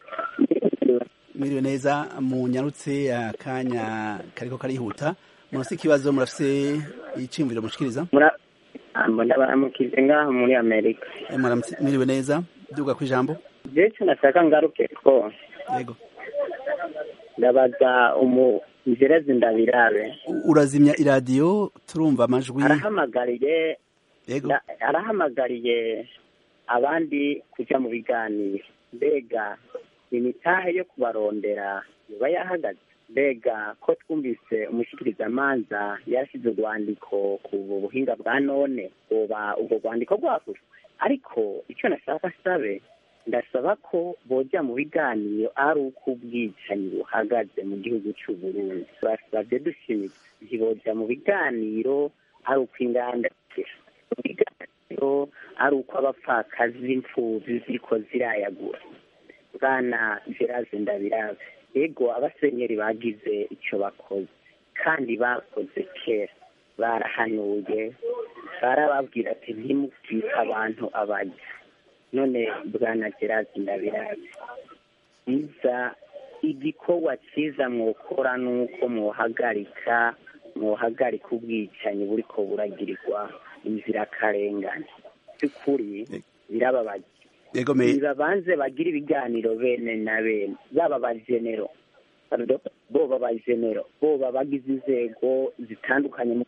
Miriwe neza, munyarutse akanya kariko karihuta, murafise ikibazo, murafise iciyumviro mushikiriza? Mbona baramukize ngaho muri Amerika. Miriwe neza, duga ku ijambo. Jewe nashaka ngaruke ko yego ndabaza umu Geraze Ndabirabe. Urazimya iradiyo turumva amajwi. Arahamagariye yego arahamagariye abandi kuja mu biganiro. Mbega imitahe yo kubarondera yoba yahagaze? Mbega ko twumvise umushikirizamanza yarashize urwandiko ku buhinga bwa none, uba ubwo rwandiko rwakozwe? Ariko icyo nashaka sabe, ndasaba ko boja mu biganiro ari uko ubwicanyi buhagaze mu gihugu cy'u Burundi. Basabye dushimitse ntiboja mu biganiro ari uko inganda mu biganiro ari uko abapfakazi b'imfuvyi ziriko zirayagura. Bwana Geraze Ndabirabe, ego abasenyeri bagize icyo bakoze kandi bakoze kera, barahanuye barababwira ati ntimukwice abantu abaja. None Bwana Geraze Ndabirabe, iza igikorwa cyiza mwokora nuko mwohagarika mwohagarika ubwicanyi buriko buragirirwa inzirakarengane. By'ukuri birababaje. Nibabanze bagira ibiganiro bene na bene, baba bagenero boba bagenero boba bagize inzego zitandukanye,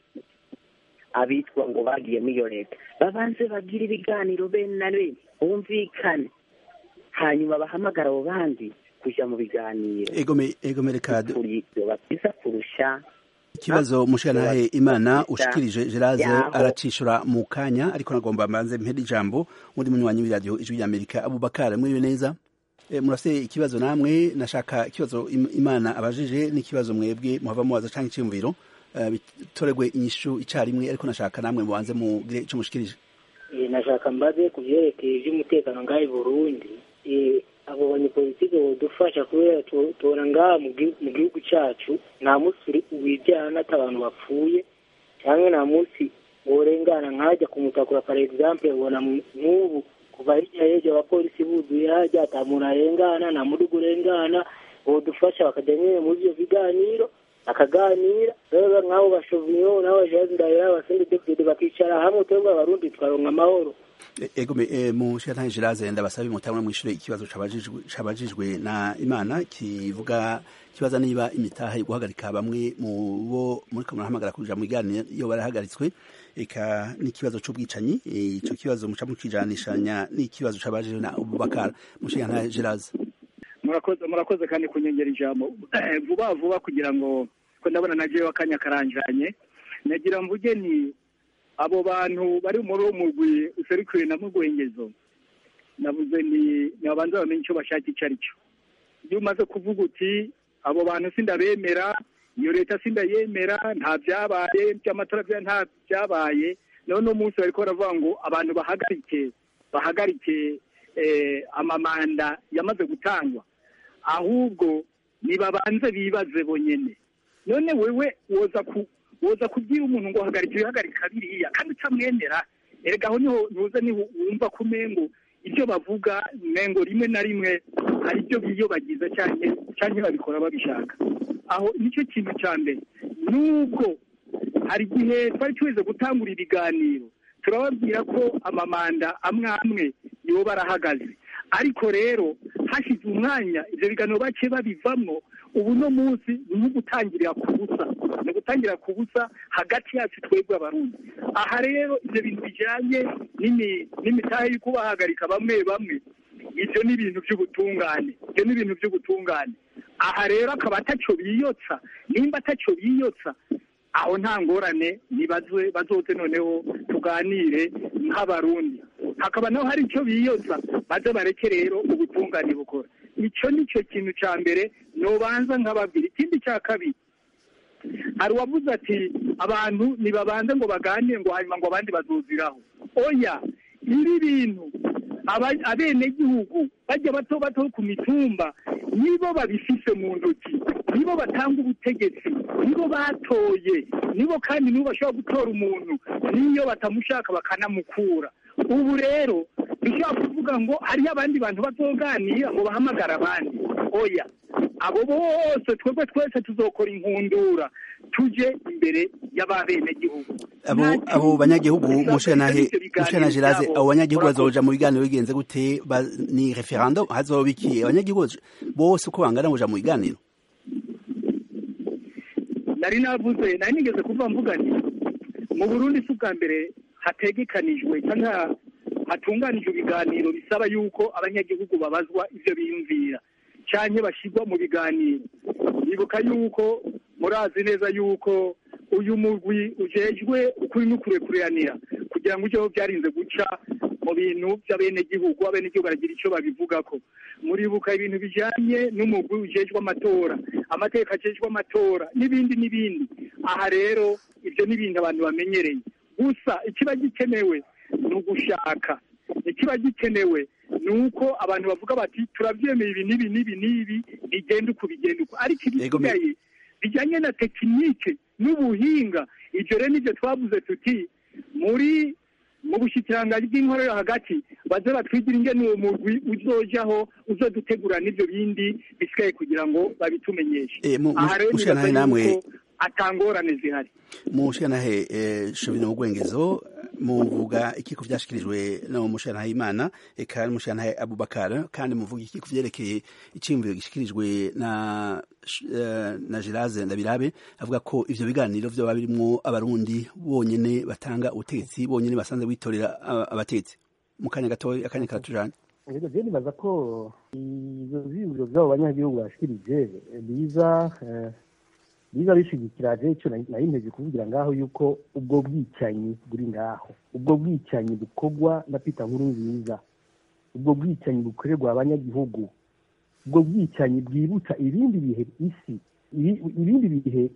abitwa ngo bagiye muri iyo leta, babanze bagira ibiganiro bene na bene bumvikane, hanyuma bahamagara abo bandi kuja mu biganiro. Egome egome rekado bapisa kurusha ikibazo mushanahe Imana ushikirije Geraze aracishura mu kanya, ariko nagomba mbanze mpedi jambo muri munywanyi w'iradiyo ijwi ry'Amerika Abubakar. Muri neza e, murafise ikibazo namwe? Nashaka ikibazo Imana abajije n'ikibazo mwebwe muhava muwaza canke iciyumviro uh, bitoregwe inyishu icarimwe, ariko nashaka namwe mubanze mugire ico mushikirije. E, nashaka mbaze kuvyerekeye ivy'umutekano ngaho Burundi. E, abo banyepolitike bodufasha kubera tubona ngaha mu gihugu cyacu nta munsi wijyana ati abantu bapfuye, cyangwa nta munsi worengana nkajya kumutakura. par exemple ubona nk'ubu kuva hirya y'ejo abapolisi buzuye hajya ata muntu arengana, nta mudugu urengana. Bodufasha bakajya nyine muri ivyo biganiro akaganira, rero nk'abo bashovinyo n'abo Geraze Ndabirabe abasende deputede bakicara hamwe, twebwe abarundi twaronka amahoro. Ego me mu shata Geraze ndabasaba mutamwe mwishire ikibazo cabajijwe cabajijwe na Imana kivuga kibaza niba imitahe guhagarika bamwe mu bo muri kamera hamagara kuja mu biganiro iyo barahagaritswe, eka n'ikibazo c'ubwicanyi. Ico kibazo muca mukijanishanya n'ikibazo cabajijwe na Abubakar. Mushiya nta Geraze. Murakoze murakoze kandi kunyengera ijambo vuba vuba kugira ngo ko ndabona naje wakanya karanjanye, nagira mvuge ni abo bantu bari muri umugwi userikuye na mugwengezo, navuze ni nabanza bamenye icyo bashaka icyo ari cyo. Iyo umaze kuvuga uti abo bantu sindabemera, iyo leta sindayemera, nta byabaye by'amatora bya nta byabaye, none umunsi bariko baravuga ngo abantu bahagarike bahagarike eh, amamanda yamaze gutangwa, ahubwo nibabanze bibaze bonyene. None wewe woza ku woza kugira umuntu ngo hagarika hagarika biriya kandi utamwemera, erega aho niho ntuze ni wumva kumengo ibyo bavuga mengo rimwe na rimwe hari ibyo biyobagiza cyane cyane babikora babishaka. Aho nicyo kintu cya mbere. Nubwo hari igihe twari tuweze gutangura ibiganiro turababwira ko amamanda amwe amwe yoba arahagaze, ariko rero hashize umwanya ibyo biganiro bake babivamo. Ubu no munsi ni gutangirira ku busa, ni gutangira ku busa hagati yacu twebwe abarundi. Aha rero ibyo bintu bijyanye n'imitahe yo kubahagarika bamwe bamwe, ibyo ni ibintu by'ubutungane, ibyo ni ibintu by'ubutungane. Aha rero akaba atacyo biyotsa, nimba atacyo biyotsa aho nta ngorane nibazwe bazoze noneho tuganire nk'abarundi. Hakaba naho hari icyo biyotsa baze bareke rero ubutungane bukora. Icyo nicyo kintu cya mbere nobanza nk'ababwira. Ikindi cya kabiri, hari uwavuze ati abantu nibabanze ngo baganire ngo hanyuma ngo abandi bazuziraho. Oya, ibi bintu abenegihugu bajya bato bato ku mitumba nibo babifise mu ntoki, nibo batanga ubutegetsi, nibo batoye, nibo kandi nibo bashobora gutora umuntu niyo batamushaka bakanamukura. Ubu rero bishobora kuvuga ngo hariyo abandi bantu bazoganira ngo bahamagara abandi. Oya, abo bose twebwe twese tuzokora inkundura tuje imbere y'ababenegihugu. abo abo banyagihugu mushanahe mushana Giraze, abo banyagihugu bazoja mu biganiro bigenze gute? Ni referendum hazobiki abanyagihugu bose uko bangana boja mu biganiro? Nari navuze nari nigeze kuva mvuga nti mu Burundi si ubwa mbere hategekanijwe cyangwa hatunganijwe ibiganiro bisaba yuko abanyagihugu babazwa ivyo biyumvira cyane bashirwa mu biganiro. Nibuka yuko murazi neza yuko uyu mugwi ujejwe ukuri n'ukurekuranira kugira ngo ujyeho byarinze guca mu bintu by'abenegihugu, abenegihugu baragira icyo babivugako. Muribuka ibintu bijanye n'umugwi ujejwe amatora, amateka ajejwe amatora n'ibindi n'ibindi. Aha rero ibyo n'ibindi abantu bamenyereye. Gusa ikiba gikenewe ni ugushaka, ikiba gikenewe ni uko abantu bavuga bati turabyemeye ibi n'ibi n'ibi n'ibi bigenda uko bigenda uko. Ariko ibisigaye bijyanye na tekinike n'ubuhinga, ibyo rero nibyo twavuze tuti muri mu bushikiranganji bw'inkorero hagati baze batwigira ingene uwo mugwi uzojaho uzodutegura n'ibyo bindi bisigaye kugira ngo babitumenyeshe. Aha rero mushanahe namwe atangorane zihari. Mushanahe Shovino Mugwengezo muvuga iki ku byashikirijwe no mushanahe Imana eka mushanahe Abubakar, kandi muvuga iki ku vyerekeye icimviro gishikirijwe na na Giraze Ndabirabe avuga ko ivyo biganiro vyo babirimo abarundi bonyene batanga ubutegetsi bonyene basanze bitorera abatetsi. Mukanya gato akanya karatujana. Ego je nibaza ko ivyo bivyo vy'abo banyagihugu bashikirije biza biza bishigikiraje icyo nayimpeje kuvugira ngaho yuko ubwo bwicanyi buri ngaho, ubwo bwicanyi bukorwa na Peter Nkurunziza, ubwo bwicanyi bukorerwa abanyagihugu, ubwo bwicanyi bwibutsa ibindi bihe isi, ibindi bihe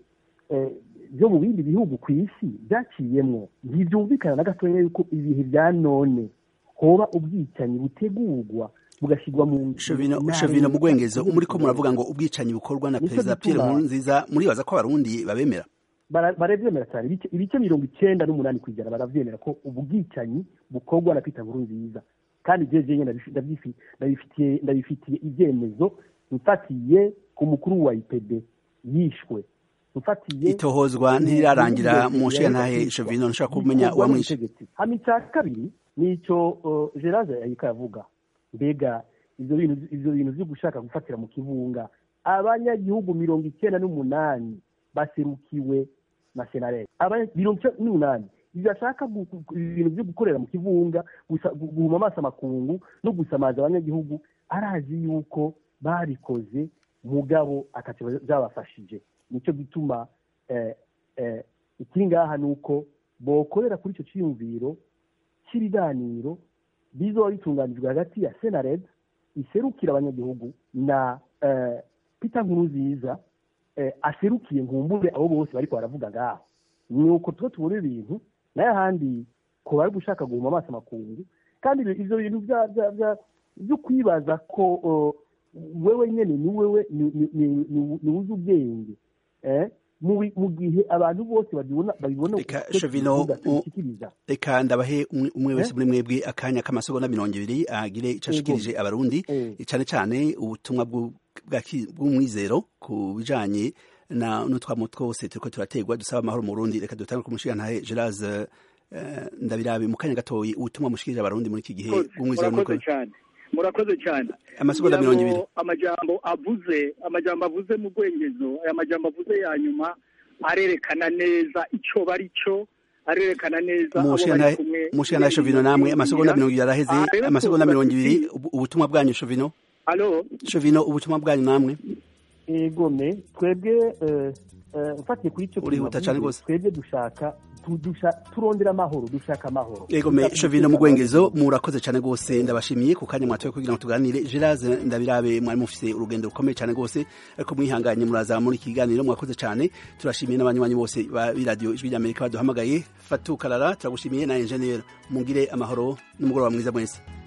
byo mu bindi bihugu ku isi byaciyemwo. Ntibyumvikana na gatoya yuko ibihe bya none hoba ubwicanyi butegurwa bugashigwa mu Shovino Mugwengezo. Muri ko muravuga ngo ubwicanyi bukorwa na Perezida Pierre Nkurunziza, muribaza ko abarundi babemera? Baravyemera cyane, ibice mirongo icenda n'umunani kwijana baravyemera ko ubwicanyi bukorwa na Peter Nkurunziza. Kandi jeje nyene ndabifitiye ndabifitiye ibyemezo, mfatiye ku mukuru wa I P D yishwe, mfatiye itohozwa ntirarangira mu nshingantahe. Shovino nshaka kumenya wamwishe. Hamica kabiri nico Giraze yayika yavuga, mbega ivyo bintu ivyo bintu byo gushaka gufatira mu kivunga abanyagihugu mirongo icyenda n'umunani baserukiwe na Senarete, abanya mirongo icyenda n'umunani bashaka ibintu byo gukorera mu kivunga, guhuma amaso amakungu no gusamaza abanyagihugu, arazi yuko barikoze mugabo akace byabafashije. Nico gituma eh eh ikingaha nuko bokorera kuri ico ciyumviro cy'ibiganiro bizoba bitunganijwe hagati ya Senarede iserukira abanyagihugu na eh, Peter Nkurunziza eh, aserukiye nkumbure abo bose bariko baravuga ngaho. Nuko tuko tubona ibintu naye handi ko bari gushaka guhuma amaso makungu, kandi ivyo bintu bya bya byo kwibaza ko uh, wewe nyene ni wewe ni uzi ubwenge eh mu gihe abantu bose babibona babibona reka Shovino reka ndabahe umwe wese muri mwebwe akanya k'amasegonda mirongo ibiri agire ico ashikirije abarundi cyane cyane ubutumwa bw'umwizero ku bijanye na n'utwamo twose turiko turategwa dusaba amahoro mu Burundi. Reka dutangure ku mushigantahe Geraz ndabirabe mu kanya gatoyi ubutumwa mushikirije abarundi muri iki gihe bw'umwizero murakoze cyane murakoze cyane amasegonda mirongo ibiri amajambo avuze amajambo avuze mu Gwengezo aya majambo avuze ya nyuma arerekana neza ico bari cyo arerekana neza mushikana Shovino namwe amasegonda mirongo ibiri araheze amasegonda mirongo ibiri ubutumwa bwanyu Shovino allo Shovino ubutumwa bwanyu namwe egome twebwe mfatiye kuri icyo urihuta cyane rwose twebwe dushaka turondera amahoro dushaka amahoro egome Shovino mu Gwengezo murakoze cyane rwose ndabashimiye ku kanya mwatoye kugira ngo tuganire. Geraz ndabirabe mwari mufise urugendo rukomeye cyane rwose ariko mwihanganye muraza muri kiganiro mwakoze cyane. Turashimiye n'abanywanyi bose ba radio Ijwi ry'Amerika baduhamagaye. Fatou Karara turagushimiye na engineer mungire amahoro n'umugoroba mwiza mwese.